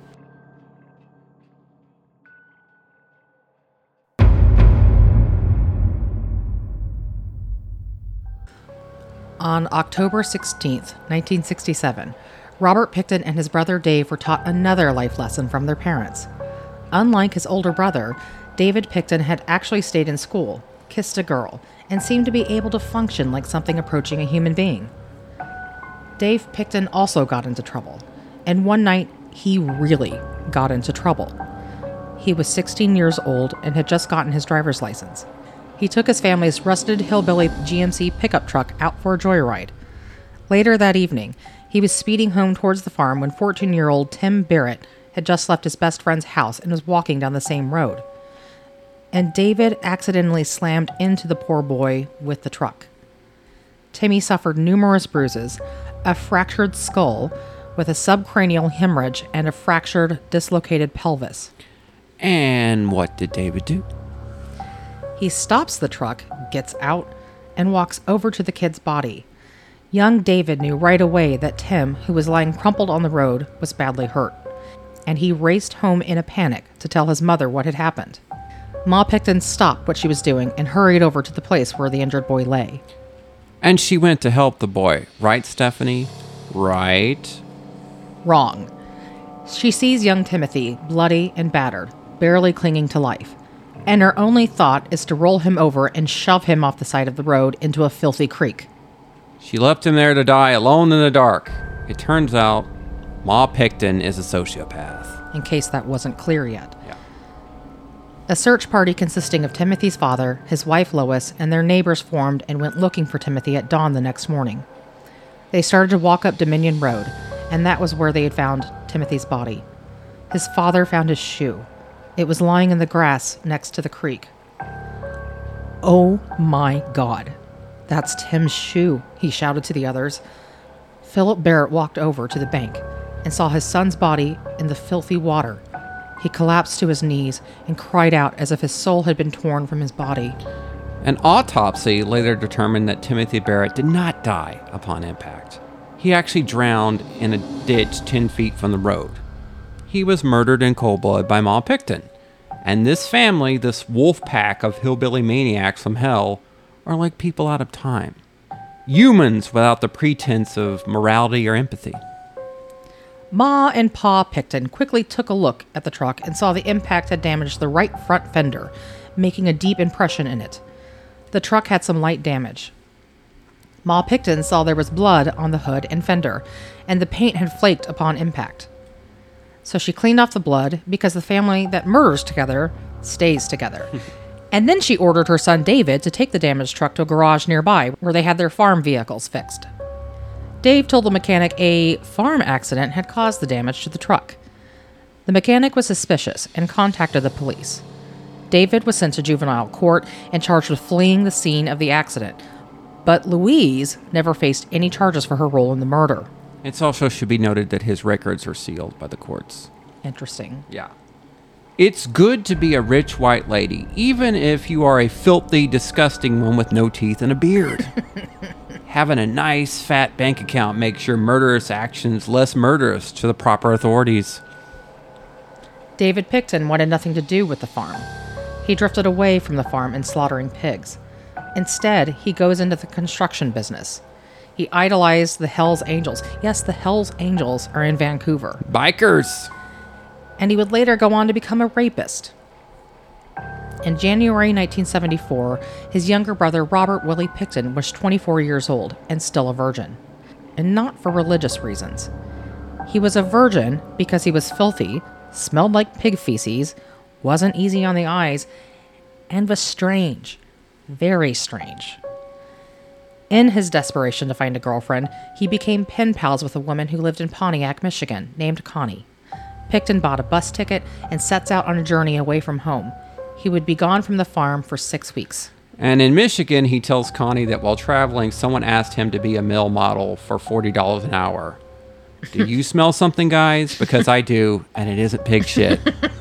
[SPEAKER 1] On October 16, 1967, Robert Pickton and his brother Dave were taught another life lesson from their parents. Unlike his older brother, David Pickton had actually stayed in school, kissed a girl, and seemed to be able to function like something approaching a human being. Dave Pickton also got into trouble, and one night he really got into trouble. He was 16 years old and had just gotten his driver's license. He took his family's rusted hillbilly GMC pickup truck out for a joyride. Later that evening, he was speeding home towards the farm when 14-year-old Tim Barrett had just left his best friend's house and was walking down the same road. And David accidentally slammed into the poor boy with the truck. Timmy suffered numerous bruises, a fractured skull with a subcranial hemorrhage, and a fractured, dislocated pelvis.
[SPEAKER 2] And what did David do?
[SPEAKER 1] He stops the truck, gets out, and walks over to the kid's body. Young David knew right away that Tim, who was lying crumpled on the road, was badly hurt, and he raced home in a panic to tell his mother what had happened. Ma Pickton stopped what she was doing and hurried over to the place where the injured boy lay.
[SPEAKER 2] And she went to help the boy, right, Stephanie? Right?
[SPEAKER 1] Wrong. She sees young Timothy, bloody and battered, barely clinging to life, and her only thought is to roll him over and shove him off the side of the road into a filthy creek.
[SPEAKER 2] She left him there to die alone in the dark. It turns out Ma Pickton is a sociopath.
[SPEAKER 1] In case that wasn't clear yet.
[SPEAKER 2] Yeah.
[SPEAKER 1] A search party consisting of Timothy's father, his wife Lois, and their neighbors formed and went looking for Timothy at dawn the next morning. They started to walk up Dominion Road, and that was where they had found Timothy's body. His father found his shoe. It was lying in the grass next to the creek. "Oh my God, that's Tim's shoe," he shouted to the others. Philip Barrett walked over to the bank and saw his son's body in the filthy water. He collapsed to his knees and cried out as if his soul had been torn from his body.
[SPEAKER 2] An autopsy later determined that Timothy Barrett did not die upon impact. he actually drowned in a ditch 10 feet from the road. He was murdered in cold blood by Ma Picton. And this family, this wolf pack of hillbilly maniacs from hell, are like people out of time. Humans without the pretense of morality or empathy.
[SPEAKER 1] Ma and Pa Picton quickly took a look at the truck and saw the impact had damaged the right front fender, making a deep impression in it. The truck had some light damage. Ma Picton saw there was blood on the hood and fender, and the paint had flaked upon impact. So she cleaned off the blood because the family that murders together stays together. And then she ordered her son David to take the damaged truck to a garage nearby where they had their farm vehicles fixed. Dave told the mechanic a farm accident had caused the damage to the truck. The mechanic was suspicious and contacted the police. David was sent to juvenile court and charged with fleeing the scene of the accident, but Louise never faced any charges for her role in the murder.
[SPEAKER 2] It also should be noted that his records are sealed by the courts.
[SPEAKER 1] Interesting.
[SPEAKER 2] Yeah. It's good to be a rich white lady, even if you are a filthy, disgusting one with no teeth and a beard. Having a nice, fat bank account makes your murderous actions less murderous to the proper authorities.
[SPEAKER 1] David Picton wanted nothing to do with the farm. He drifted away from the farm and slaughtering pigs. Instead, he goes into the construction business. He idolized the Hells Angels. Yes, the Hells Angels are in Vancouver.
[SPEAKER 2] Bikers!
[SPEAKER 1] And he would later go on to become a rapist. In January 1974, his younger brother Robert Willie Picton was 24 years old and still a virgin. And not for religious reasons. He was a virgin because he was filthy, smelled like pig feces, wasn't easy on the eyes, and was strange. Very strange. In his desperation to find a girlfriend, he became pen pals with a woman who lived in Pontiac, Michigan, named Connie. Picton bought a bus ticket and sets out on a journey away from home. He would be gone from the farm for 6 weeks.
[SPEAKER 2] And in Michigan, he tells Connie that while traveling, someone asked him to be a male model for $40 an hour. Do you smell something, guys? Because I do, and it isn't pig shit.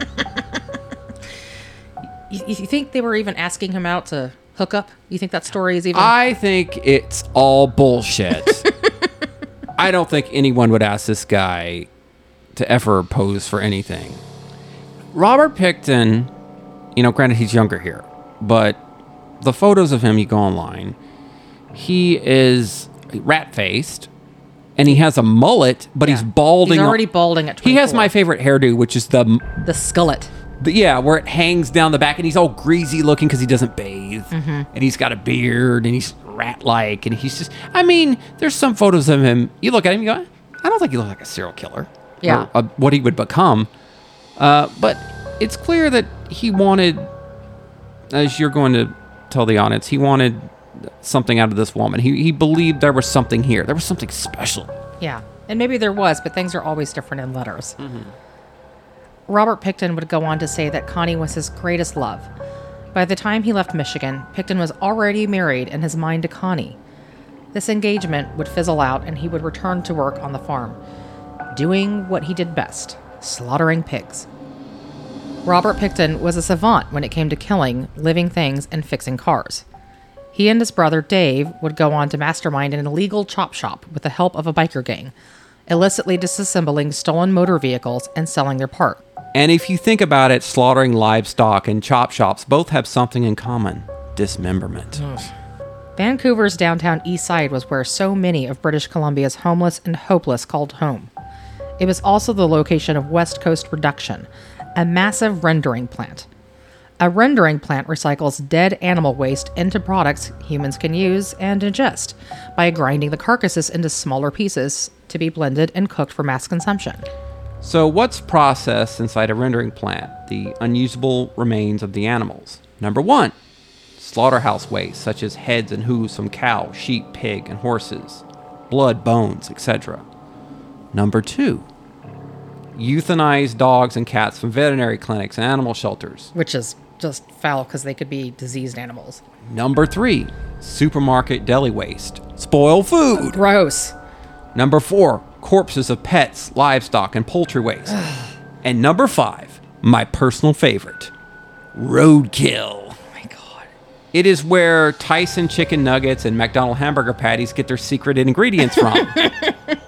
[SPEAKER 1] You think they were even asking him out to hook up? You think that story is even...
[SPEAKER 2] I think it's all bullshit. I don't think anyone would ask this guy to ever pose for anything. Robert Picton, granted he's younger here, but the photos of him, you go online, he is rat-faced, and he has a mullet, but he's balding.
[SPEAKER 1] He's already balding at 24.
[SPEAKER 2] He has my favorite hairdo, which is the
[SPEAKER 1] skullet.
[SPEAKER 2] Where it hangs down the back, and he's all greasy looking because he doesn't bathe, and he's got a beard, and he's rat-like, and he's just, there's some photos of him, you look at him, you go, I don't think he looks like a serial killer.
[SPEAKER 1] Yeah.
[SPEAKER 2] Or what he would become. But it's clear that he wanted, as you're going to tell the audience, he wanted something out of this woman. He believed there was something here. There was something special.
[SPEAKER 1] Yeah. And maybe there was, but things are always different in letters. Robert Picton would go on to say that Connie was his greatest love. By the time he left Michigan, Picton was already married in his mind to Connie. This engagement would fizzle out, and he would return to work on the farm, doing what he did best, slaughtering pigs. Robert Picton was a savant when it came to killing living things and fixing cars. He and his brother Dave would go on to mastermind an illegal chop shop with the help of a biker gang, illicitly disassembling stolen motor vehicles and selling their parts.
[SPEAKER 2] And if you think about it, slaughtering livestock and chop shops both have something in common: dismemberment.
[SPEAKER 1] Vancouver's downtown east side was where so many of British Columbia's homeless and hopeless called home. It was also the location of West Coast Reduction, a massive rendering plant. A rendering plant recycles dead animal waste into products humans can use and ingest by grinding the carcasses into smaller pieces to be blended and cooked for mass consumption.
[SPEAKER 2] So what's processed inside a rendering plant? The unusable remains of the animals. Number 1, slaughterhouse waste, such as heads and hooves from cow, sheep, pig, and horses, blood, bones, etc. Number 2, euthanized dogs and cats from veterinary clinics and animal shelters.
[SPEAKER 1] Which is just foul because they could be diseased animals.
[SPEAKER 2] Number 3, supermarket deli waste. Spoiled food.
[SPEAKER 1] Gross.
[SPEAKER 2] Number 4, corpses of pets, livestock, and poultry waste. And number 5, my personal favorite, roadkill.
[SPEAKER 1] Oh my God.
[SPEAKER 2] It is where Tyson chicken nuggets and McDonald's hamburger patties get their secret ingredients from.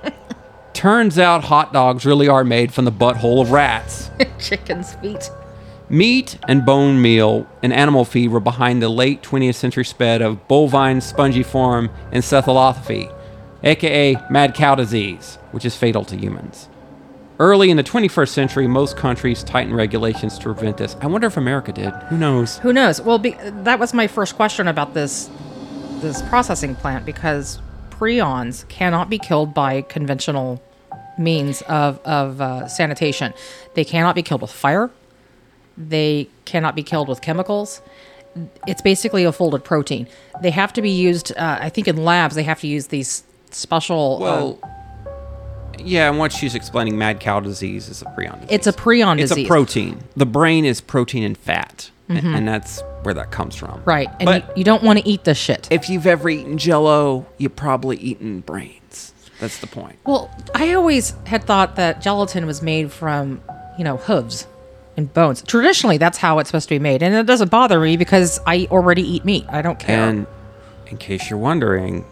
[SPEAKER 2] Turns out hot dogs really are made from the butthole of rats.
[SPEAKER 1] Chicken's feet.
[SPEAKER 2] Meat and bone meal and animal feed were behind the late 20th century spread of bovine spongiform encephalopathy, aka mad cow disease, which is fatal to humans. Early in the 21st century, most countries tightened regulations to prevent this. I wonder if America did. Who knows?
[SPEAKER 1] Who knows? Well, that was my first question about this processing plant, because prions cannot be killed by conventional means of sanitation. They cannot be killed with fire. They cannot be killed with chemicals. It's basically a folded protein. They have to be used, I think in labs, they have to use these special...
[SPEAKER 2] yeah, and what she's explaining, mad cow disease is a prion disease.
[SPEAKER 1] It's a prion disease.
[SPEAKER 2] It's a protein. The brain is protein and fat, and that's where that comes from.
[SPEAKER 1] Right, and
[SPEAKER 2] but
[SPEAKER 1] you don't want to eat this shit.
[SPEAKER 2] If you've ever eaten Jell-O, you've probably eaten brains. That's the point.
[SPEAKER 1] Well, I always had thought that gelatin was made from, hooves and bones. Traditionally, that's how it's supposed to be made, and it doesn't bother me because I already eat meat. I don't care.
[SPEAKER 2] And in case you're wondering,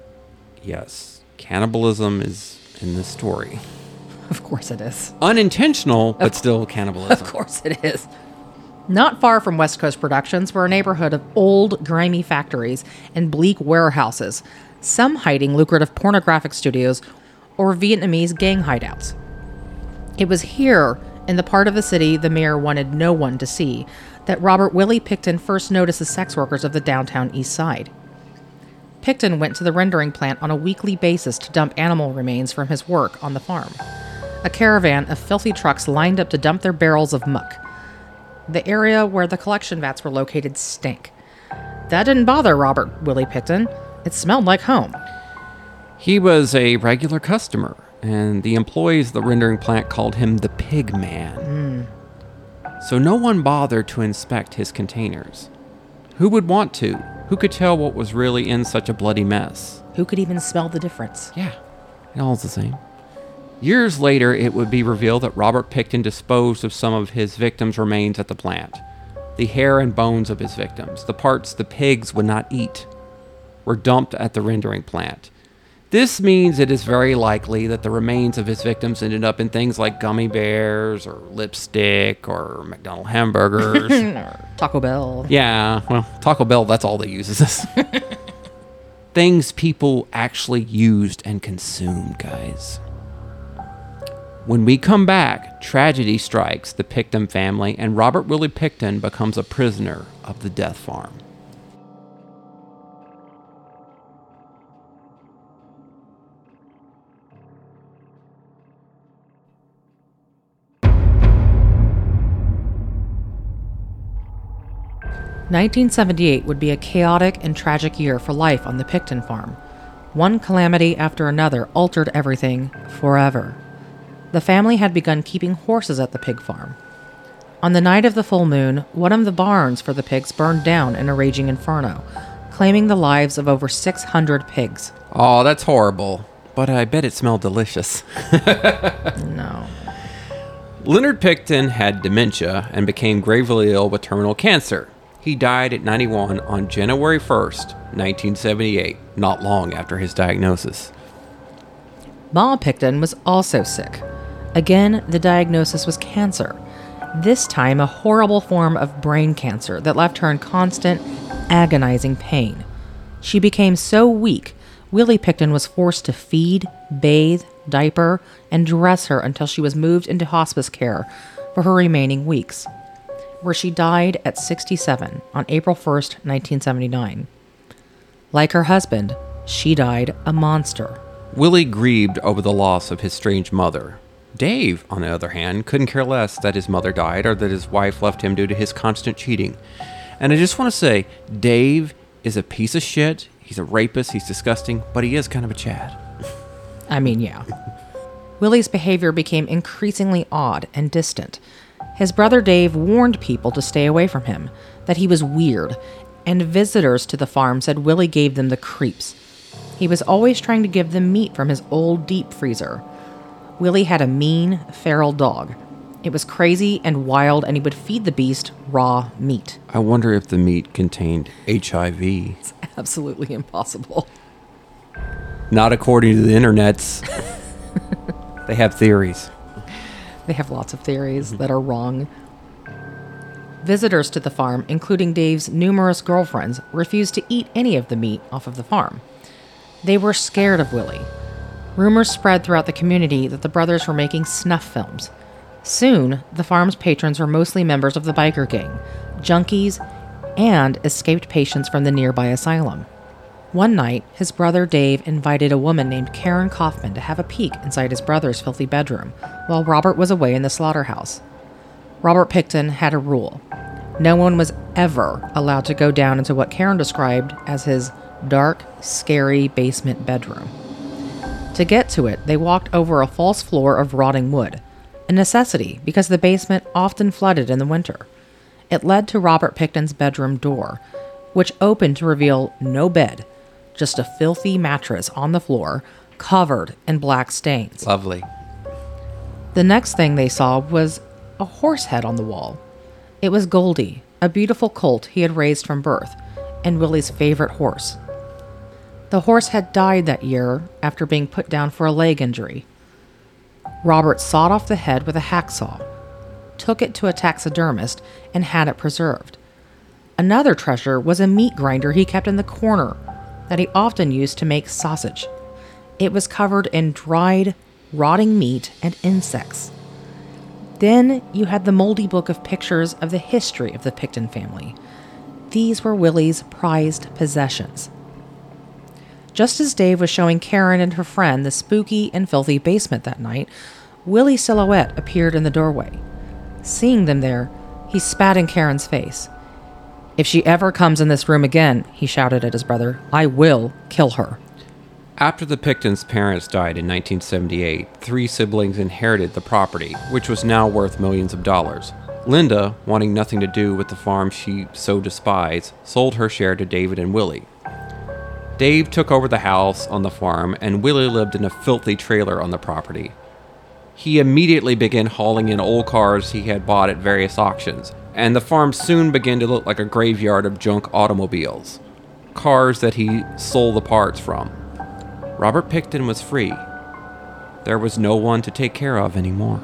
[SPEAKER 2] yes, cannibalism is in this story.
[SPEAKER 1] Of course it is.
[SPEAKER 2] Unintentional, but still cannibalism.
[SPEAKER 1] Of course it is. Not far from West Coast Productions were a neighborhood of old, grimy factories and bleak warehouses, some hiding lucrative pornographic studios or Vietnamese gang hideouts. It was here, in the part of the city the mayor wanted no one to see, that Robert Willie Pickton first noticed the sex workers of the downtown East Side. Pickton went to the rendering plant on a weekly basis to dump animal remains from his work on the farm. A caravan of filthy trucks lined up to dump their barrels of muck. The area where the collection vats were located stank. That didn't bother Robert Willie Pickton. It smelled like home.
[SPEAKER 2] He was a regular customer, and the employees of the rendering plant called him the Pig Man. So no one bothered to inspect his containers. Who would want to? Who could tell what was really in such a bloody mess?
[SPEAKER 1] Who could even smell the difference?
[SPEAKER 2] Yeah, it all's the same. Years later, it would be revealed that Robert Pickton disposed of some of his victims' remains at the plant. The hair and bones of his victims, the parts the pigs would not eat, were dumped at the rendering plant. This means it is very likely that the remains of his victims ended up in things like gummy bears or lipstick or McDonald's hamburgers.
[SPEAKER 1] Or Taco Bell.
[SPEAKER 2] Yeah, well, Taco Bell, that's all they use is this. Things people actually used and consumed, guys. When we come back, tragedy strikes the Pickton family, and Robert Willie Pickton becomes a prisoner of the death farm.
[SPEAKER 1] "1978 would be a chaotic and tragic year for life on the Pickton farm. One calamity after another altered everything forever. The family had begun keeping horses at the pig farm. On the night of the full moon, one of the barns for the pigs burned down in a raging inferno, claiming the lives of over 600 pigs.
[SPEAKER 2] Oh, that's horrible. But I bet it smelled delicious.
[SPEAKER 1] No.
[SPEAKER 2] Leonard Pickton had dementia and became gravely ill with terminal cancer. He died at 91 on January 1st, 1978, not long after his diagnosis.
[SPEAKER 1] Ma Pickton was also sick. Again, the diagnosis was cancer. This time, a horrible form of brain cancer that left her in constant, agonizing pain. She became so weak, Willie Pickton was forced to feed, bathe, diaper, and dress her until she was moved into hospice care for her remaining weeks, where she died at 67 on April 1st, 1979. Like her husband, she died a monster.
[SPEAKER 2] Willie grieved over the loss of his strange mother. Dave, on the other hand, couldn't care less that his mother died or that his wife left him due to his constant cheating. And I just want to say, Dave is a piece of shit. He's a rapist. He's disgusting, but he is kind of a Chad.
[SPEAKER 1] I mean, yeah. Willie's behavior became increasingly odd and distant. His brother Dave warned people to stay away from him, that he was weird, and visitors to the farm said Willie gave them the creeps. He was always trying to give them meat from his old deep freezer. Willie had a mean, feral dog. It was crazy and wild, and he would feed the beast raw meat.
[SPEAKER 2] I wonder if the meat contained HIV.
[SPEAKER 1] It's absolutely impossible.
[SPEAKER 2] Not according to the internets. They have theories.
[SPEAKER 1] They have lots of theories that are wrong. Visitors to the farm, including Dave's numerous girlfriends, refused to eat any of the meat off of the farm. They were scared of Willie. Rumors spread throughout the community that the brothers were making snuff films. Soon, the farm's patrons were mostly members of the biker gang, junkies, and escaped patients from the nearby asylum. One night, his brother Dave invited a woman named Karen Kaufman to have a peek inside his brother's filthy bedroom, while Robert was away in the slaughterhouse. Robert Pickton had a rule. No one was ever allowed to go down into what Karen described as his dark, scary basement bedroom. To get to it, they walked over a false floor of rotting wood, a necessity because the basement often flooded in the winter. It led to Robert Pickton's bedroom door, which opened to reveal no bed, just a filthy mattress on the floor, covered in black stains.
[SPEAKER 2] Lovely.
[SPEAKER 1] The next thing they saw was a horse head on the wall. It was Goldie, a beautiful colt he had raised from birth, and Willie's favorite horse. The horse had died that year after being put down for a leg injury. Robert sawed off the head with a hacksaw, took it to a taxidermist, and had it preserved. Another treasure was a meat grinder he kept in the corner that he often used to make sausage. It was covered in dried, rotting meat and insects. Then you had the moldy book of pictures of the history of the Pickton family. These were Willie's prized possessions. Just as Dave was showing Karen and her friend the spooky and filthy basement that night, Willie's silhouette appeared in the doorway. Seeing them there, he spat in Karen's face. "If she ever comes in this room again," he shouted at his brother, "I will kill her."
[SPEAKER 2] After the Pictons' parents died in 1978, 3 siblings inherited the property, which was now worth millions of dollars. Linda, wanting nothing to do with the farm she so despised, sold her share to David and Willie. Dave took over the house on the farm, and Willie lived in a filthy trailer on the property. He immediately began hauling in old cars he had bought at various auctions, and the farm soon began to look like a graveyard of junk automobiles, cars that he sold the parts from. Robert Pickton was free. There was no one to take care of anymore.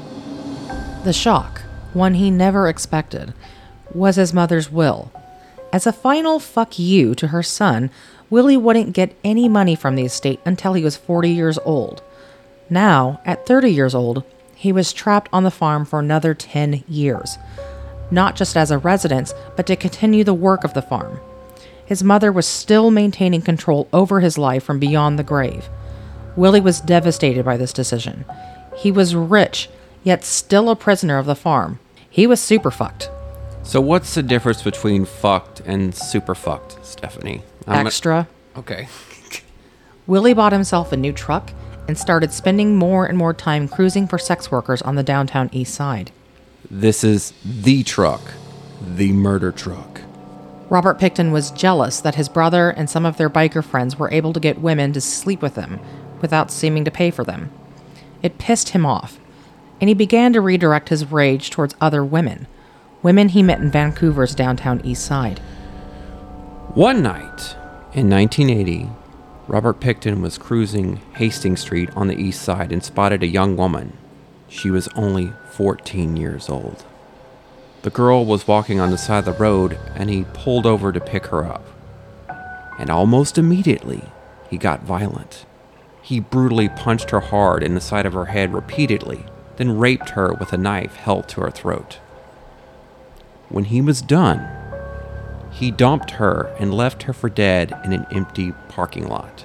[SPEAKER 1] The shock, one he never expected, was his mother's will. As a final fuck you to her son, Willie wouldn't get any money from the estate until he was 40 years old. Now, at 30 years old, he was trapped on the farm for another 10 years. Not just as a resident, but to continue the work of the farm. His mother was still maintaining control over his life from beyond the grave. Willie was devastated by this decision. He was rich, yet still a prisoner of the farm. He was super fucked.
[SPEAKER 2] So what's the difference between fucked and super fucked, Stephanie?
[SPEAKER 1] Extra.
[SPEAKER 2] Okay.
[SPEAKER 1] Willie bought himself a new truck and started spending more and more time cruising for sex workers on the downtown east side.
[SPEAKER 2] This is the truck. The murder truck.
[SPEAKER 1] Robert Pickton was jealous that his brother and some of their biker friends were able to get women to sleep with him without seeming to pay for them. It pissed him off, and he began to redirect his rage towards other women he met in Vancouver's downtown east side.
[SPEAKER 2] One night in 1980, Robert Pickton was cruising Hastings Street on the east side and spotted a young woman. She was only 14 years old. The girl was walking on the side of the road, and he pulled over to pick her up. And almost immediately, he got violent. He brutally punched her hard in the side of her head repeatedly, then raped her with a knife held to her throat. When he was done, he dumped her and left her for dead in an empty parking lot.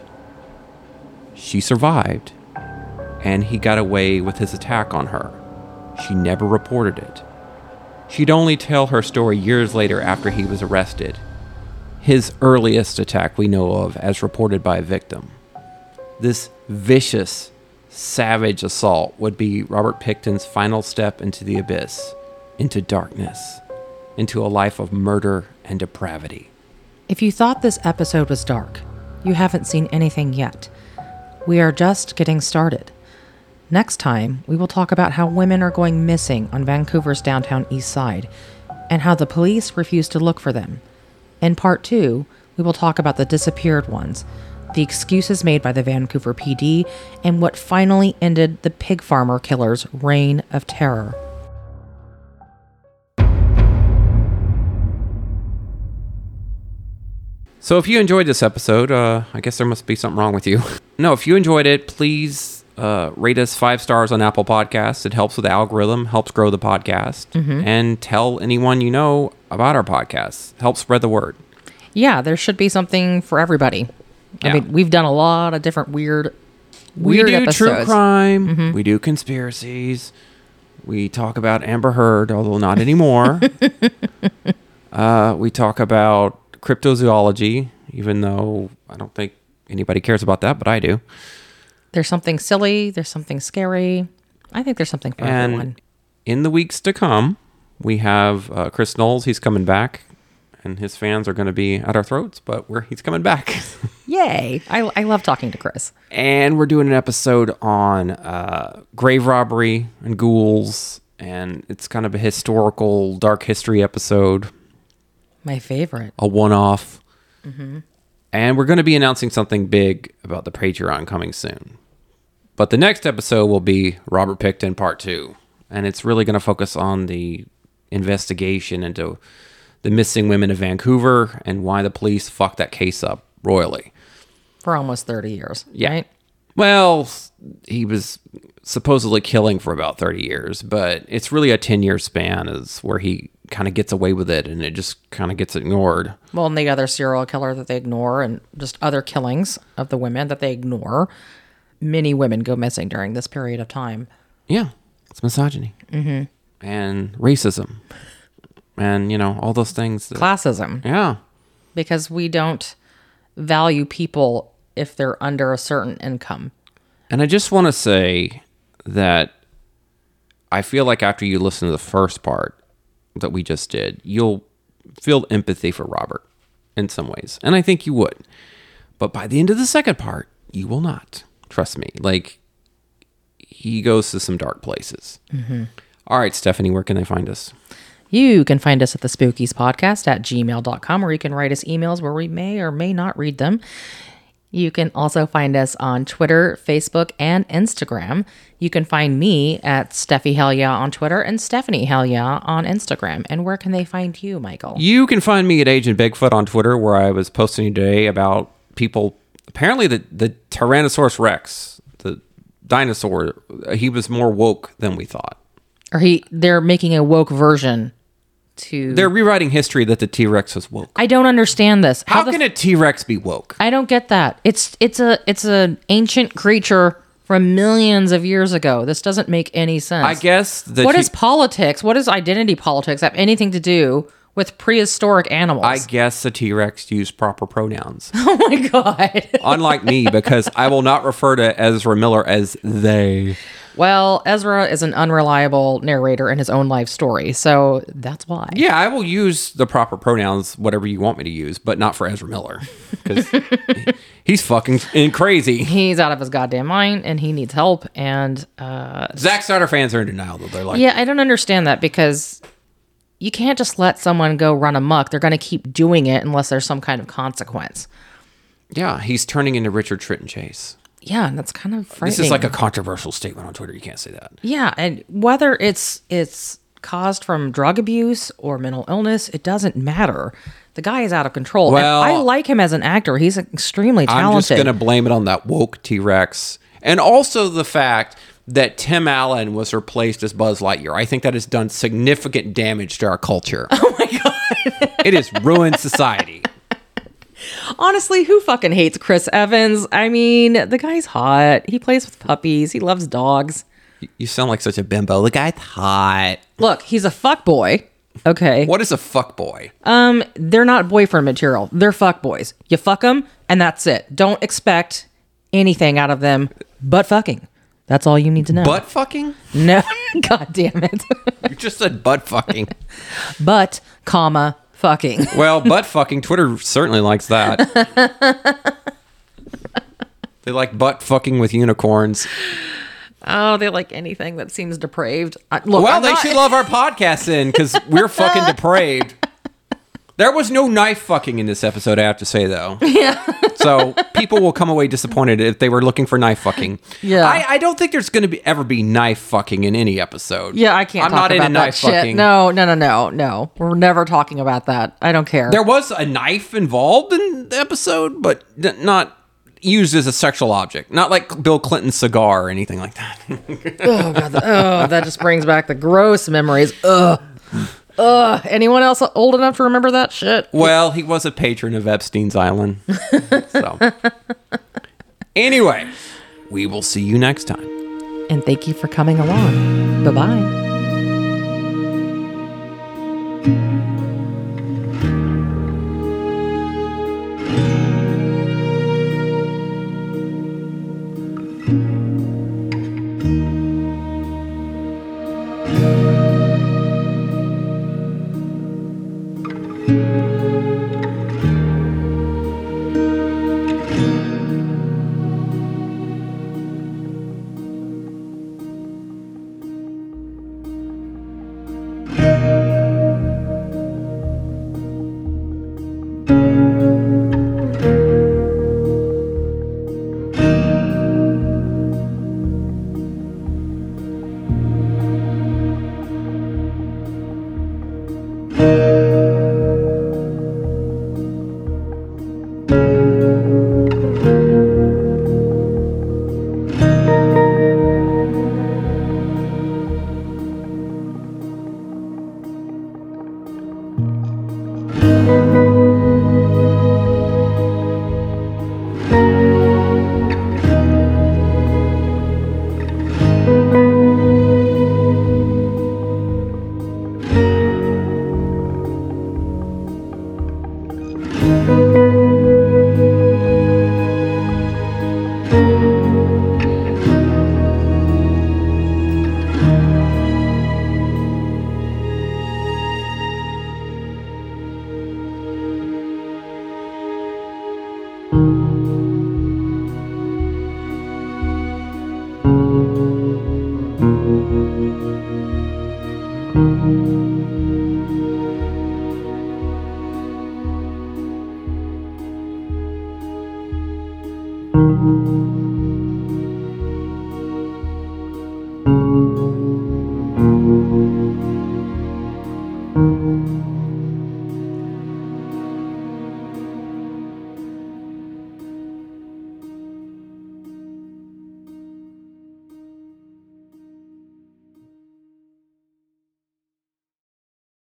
[SPEAKER 2] She survived, and he got away with his attack on her. She never reported it. She'd only tell her story years later after he was arrested. His earliest attack we know of as reported by a victim. This vicious, savage assault would be Robert Pickton's final step into the abyss, into darkness, into a life of murder and depravity.
[SPEAKER 1] If you thought this episode was dark, you haven't seen anything yet. We are just getting started. Next time, we will talk about how women are going missing on Vancouver's downtown east side, and how the police refuse to look for them. In part 2, we will talk about the disappeared ones, the excuses made by the Vancouver PD, and what finally ended the pig farmer killer's reign of terror.
[SPEAKER 2] So if you enjoyed this episode, I guess there must be something wrong with you. No, if you enjoyed it, please rate us 5 stars on Apple Podcasts. It helps with the algorithm, helps grow the podcast. And tell anyone you know about our podcast. Help spread the word.
[SPEAKER 1] Yeah, there should be something for everybody.
[SPEAKER 2] Yeah.
[SPEAKER 1] I mean, we've done a lot of different weird
[SPEAKER 2] We do
[SPEAKER 1] episodes.
[SPEAKER 2] true crime. We do conspiracies. We talk about Amber Heard, although not anymore. We talk about cryptozoology, even though I don't think anybody cares about that, but I do.
[SPEAKER 1] There's something silly. There's something scary. I think there's something for everyone.
[SPEAKER 2] And in the weeks to come, we have Chris Knowles. He's coming back, and his fans are going to be at our throats, but he's coming back.
[SPEAKER 1] Yay. I love talking to Chris.
[SPEAKER 2] And we're doing an episode on grave robbery and ghouls, and it's kind of a historical dark history episode.
[SPEAKER 1] My favorite.
[SPEAKER 2] A one-off. And we're going to be announcing something big about the Patreon coming soon. But the next episode will be Robert Pickton Part 2. And it's really going to focus on the investigation into the missing women of Vancouver and why the police fucked that case up royally.
[SPEAKER 1] For almost 30 years.
[SPEAKER 2] Yeah.
[SPEAKER 1] Right?
[SPEAKER 2] Well, he was supposedly killing for about 30 years, but it's really a 10-year span is where he kind of gets away with it, and it just kind of gets ignored.
[SPEAKER 1] Well, and the other serial killer that they ignore, and just other killings of the women that they ignore. Many women go missing during this period of time.
[SPEAKER 2] Yeah, it's misogyny. And racism. And, all those things.
[SPEAKER 1] Classism.
[SPEAKER 2] Yeah.
[SPEAKER 1] Because we don't value people if they're under a certain income.
[SPEAKER 2] And I just want to say that I feel like after you listen to the first part that we just did, you'll feel empathy for Robert in some ways. And I think you would. But by the end of the second part, you will not. Trust me. Like, he goes to some dark places. All right, Stephanie, where can they find us?
[SPEAKER 1] You can find us at the Spookies Podcast at gmail.com, or you can write us emails where we may or may not read them. You can also find us on Twitter, Facebook, and Instagram. You can find me at Steffi Hell Yeah on Twitter and Stephanie Hell Yeah on Instagram. And where can they find you, Michael?
[SPEAKER 2] You can find me at Agent Bigfoot on Twitter, where I was posting today about people. Apparently, the Tyrannosaurus Rex, the dinosaur, he was more woke than we thought.
[SPEAKER 1] Or they're making a woke version to...
[SPEAKER 2] They're rewriting history that the T-Rex was woke.
[SPEAKER 1] I don't understand this.
[SPEAKER 2] How can a T-Rex be woke?
[SPEAKER 1] I don't get that. It's an ancient creature from millions of years ago. This doesn't make any sense.
[SPEAKER 2] I guess
[SPEAKER 1] what is politics? What does identity politics have anything to do with prehistoric animals?
[SPEAKER 2] I guess the T-Rex used proper pronouns.
[SPEAKER 1] Oh my God.
[SPEAKER 2] Unlike me, because I will not refer to Ezra Miller as they.
[SPEAKER 1] Well, Ezra is an unreliable narrator in his own life story, so that's why.
[SPEAKER 2] Yeah, I will use the proper pronouns, whatever you want me to use, but not for Ezra Miller. Because he's fucking crazy.
[SPEAKER 1] He's out of his goddamn mind, and he needs help, and...
[SPEAKER 2] Zack Snyder fans are in denial, though. They're like...
[SPEAKER 1] Yeah, I don't understand that, because you can't just let someone go run amok. They're going to keep doing it unless there's some kind of consequence.
[SPEAKER 2] Yeah, he's turning into Richard Trenton Chase.
[SPEAKER 1] Yeah, and that's kind of frightening.
[SPEAKER 2] This is like a controversial statement on Twitter. You can't say that.
[SPEAKER 1] Yeah, and whether it's caused from drug abuse or mental illness, it doesn't matter. The guy is out of control.
[SPEAKER 2] Well,
[SPEAKER 1] and I like him as an actor. He's extremely talented.
[SPEAKER 2] I'm just going to blame it on that woke T-Rex. And also the fact that Tim Allen was replaced as Buzz Lightyear. I think that has done significant damage to our culture.
[SPEAKER 1] Oh my God.
[SPEAKER 2] It has ruined society.
[SPEAKER 1] Honestly, who fucking hates Chris Evans? I mean, the guy's hot. He plays with puppies. He loves dogs.
[SPEAKER 2] You sound like such a bimbo. The guy's hot.
[SPEAKER 1] Look, he's a fuckboy. Okay.
[SPEAKER 2] What is a fuckboy?
[SPEAKER 1] They're not boyfriend material. They're fuckboys. You fuck them, and that's it. Don't expect anything out of them but fucking. That's all you need to know.
[SPEAKER 2] Butt fucking?
[SPEAKER 1] No. God damn it.
[SPEAKER 2] You just said butt fucking.
[SPEAKER 1] But, comma, fucking.
[SPEAKER 2] Well, butt fucking, Twitter certainly likes that. They like butt fucking with unicorns.
[SPEAKER 1] Oh, they like anything that seems depraved.
[SPEAKER 2] Should love our podcast then, because we're fucking depraved. There was no knife fucking in this episode, I have to say, though. Yeah. So people will come away disappointed if they were looking for knife fucking.
[SPEAKER 1] Yeah.
[SPEAKER 2] I don't think there's going to ever be knife fucking in any episode.
[SPEAKER 1] Yeah, I can't
[SPEAKER 2] I'm
[SPEAKER 1] talk
[SPEAKER 2] not
[SPEAKER 1] about
[SPEAKER 2] into
[SPEAKER 1] that
[SPEAKER 2] knife
[SPEAKER 1] shit.
[SPEAKER 2] fucking.
[SPEAKER 1] No. We're never talking about that. I don't care.
[SPEAKER 2] There was a knife involved in the episode, but not used as a sexual object. Not like Bill Clinton's cigar or anything like that.
[SPEAKER 1] Oh, God. That just brings back the gross memories. Ugh. Anyone else old enough to remember that shit?
[SPEAKER 2] Well, he was a patron of Epstein's Island. So, anyway, we will see you next time.
[SPEAKER 1] And thank you for coming along. Bye-bye.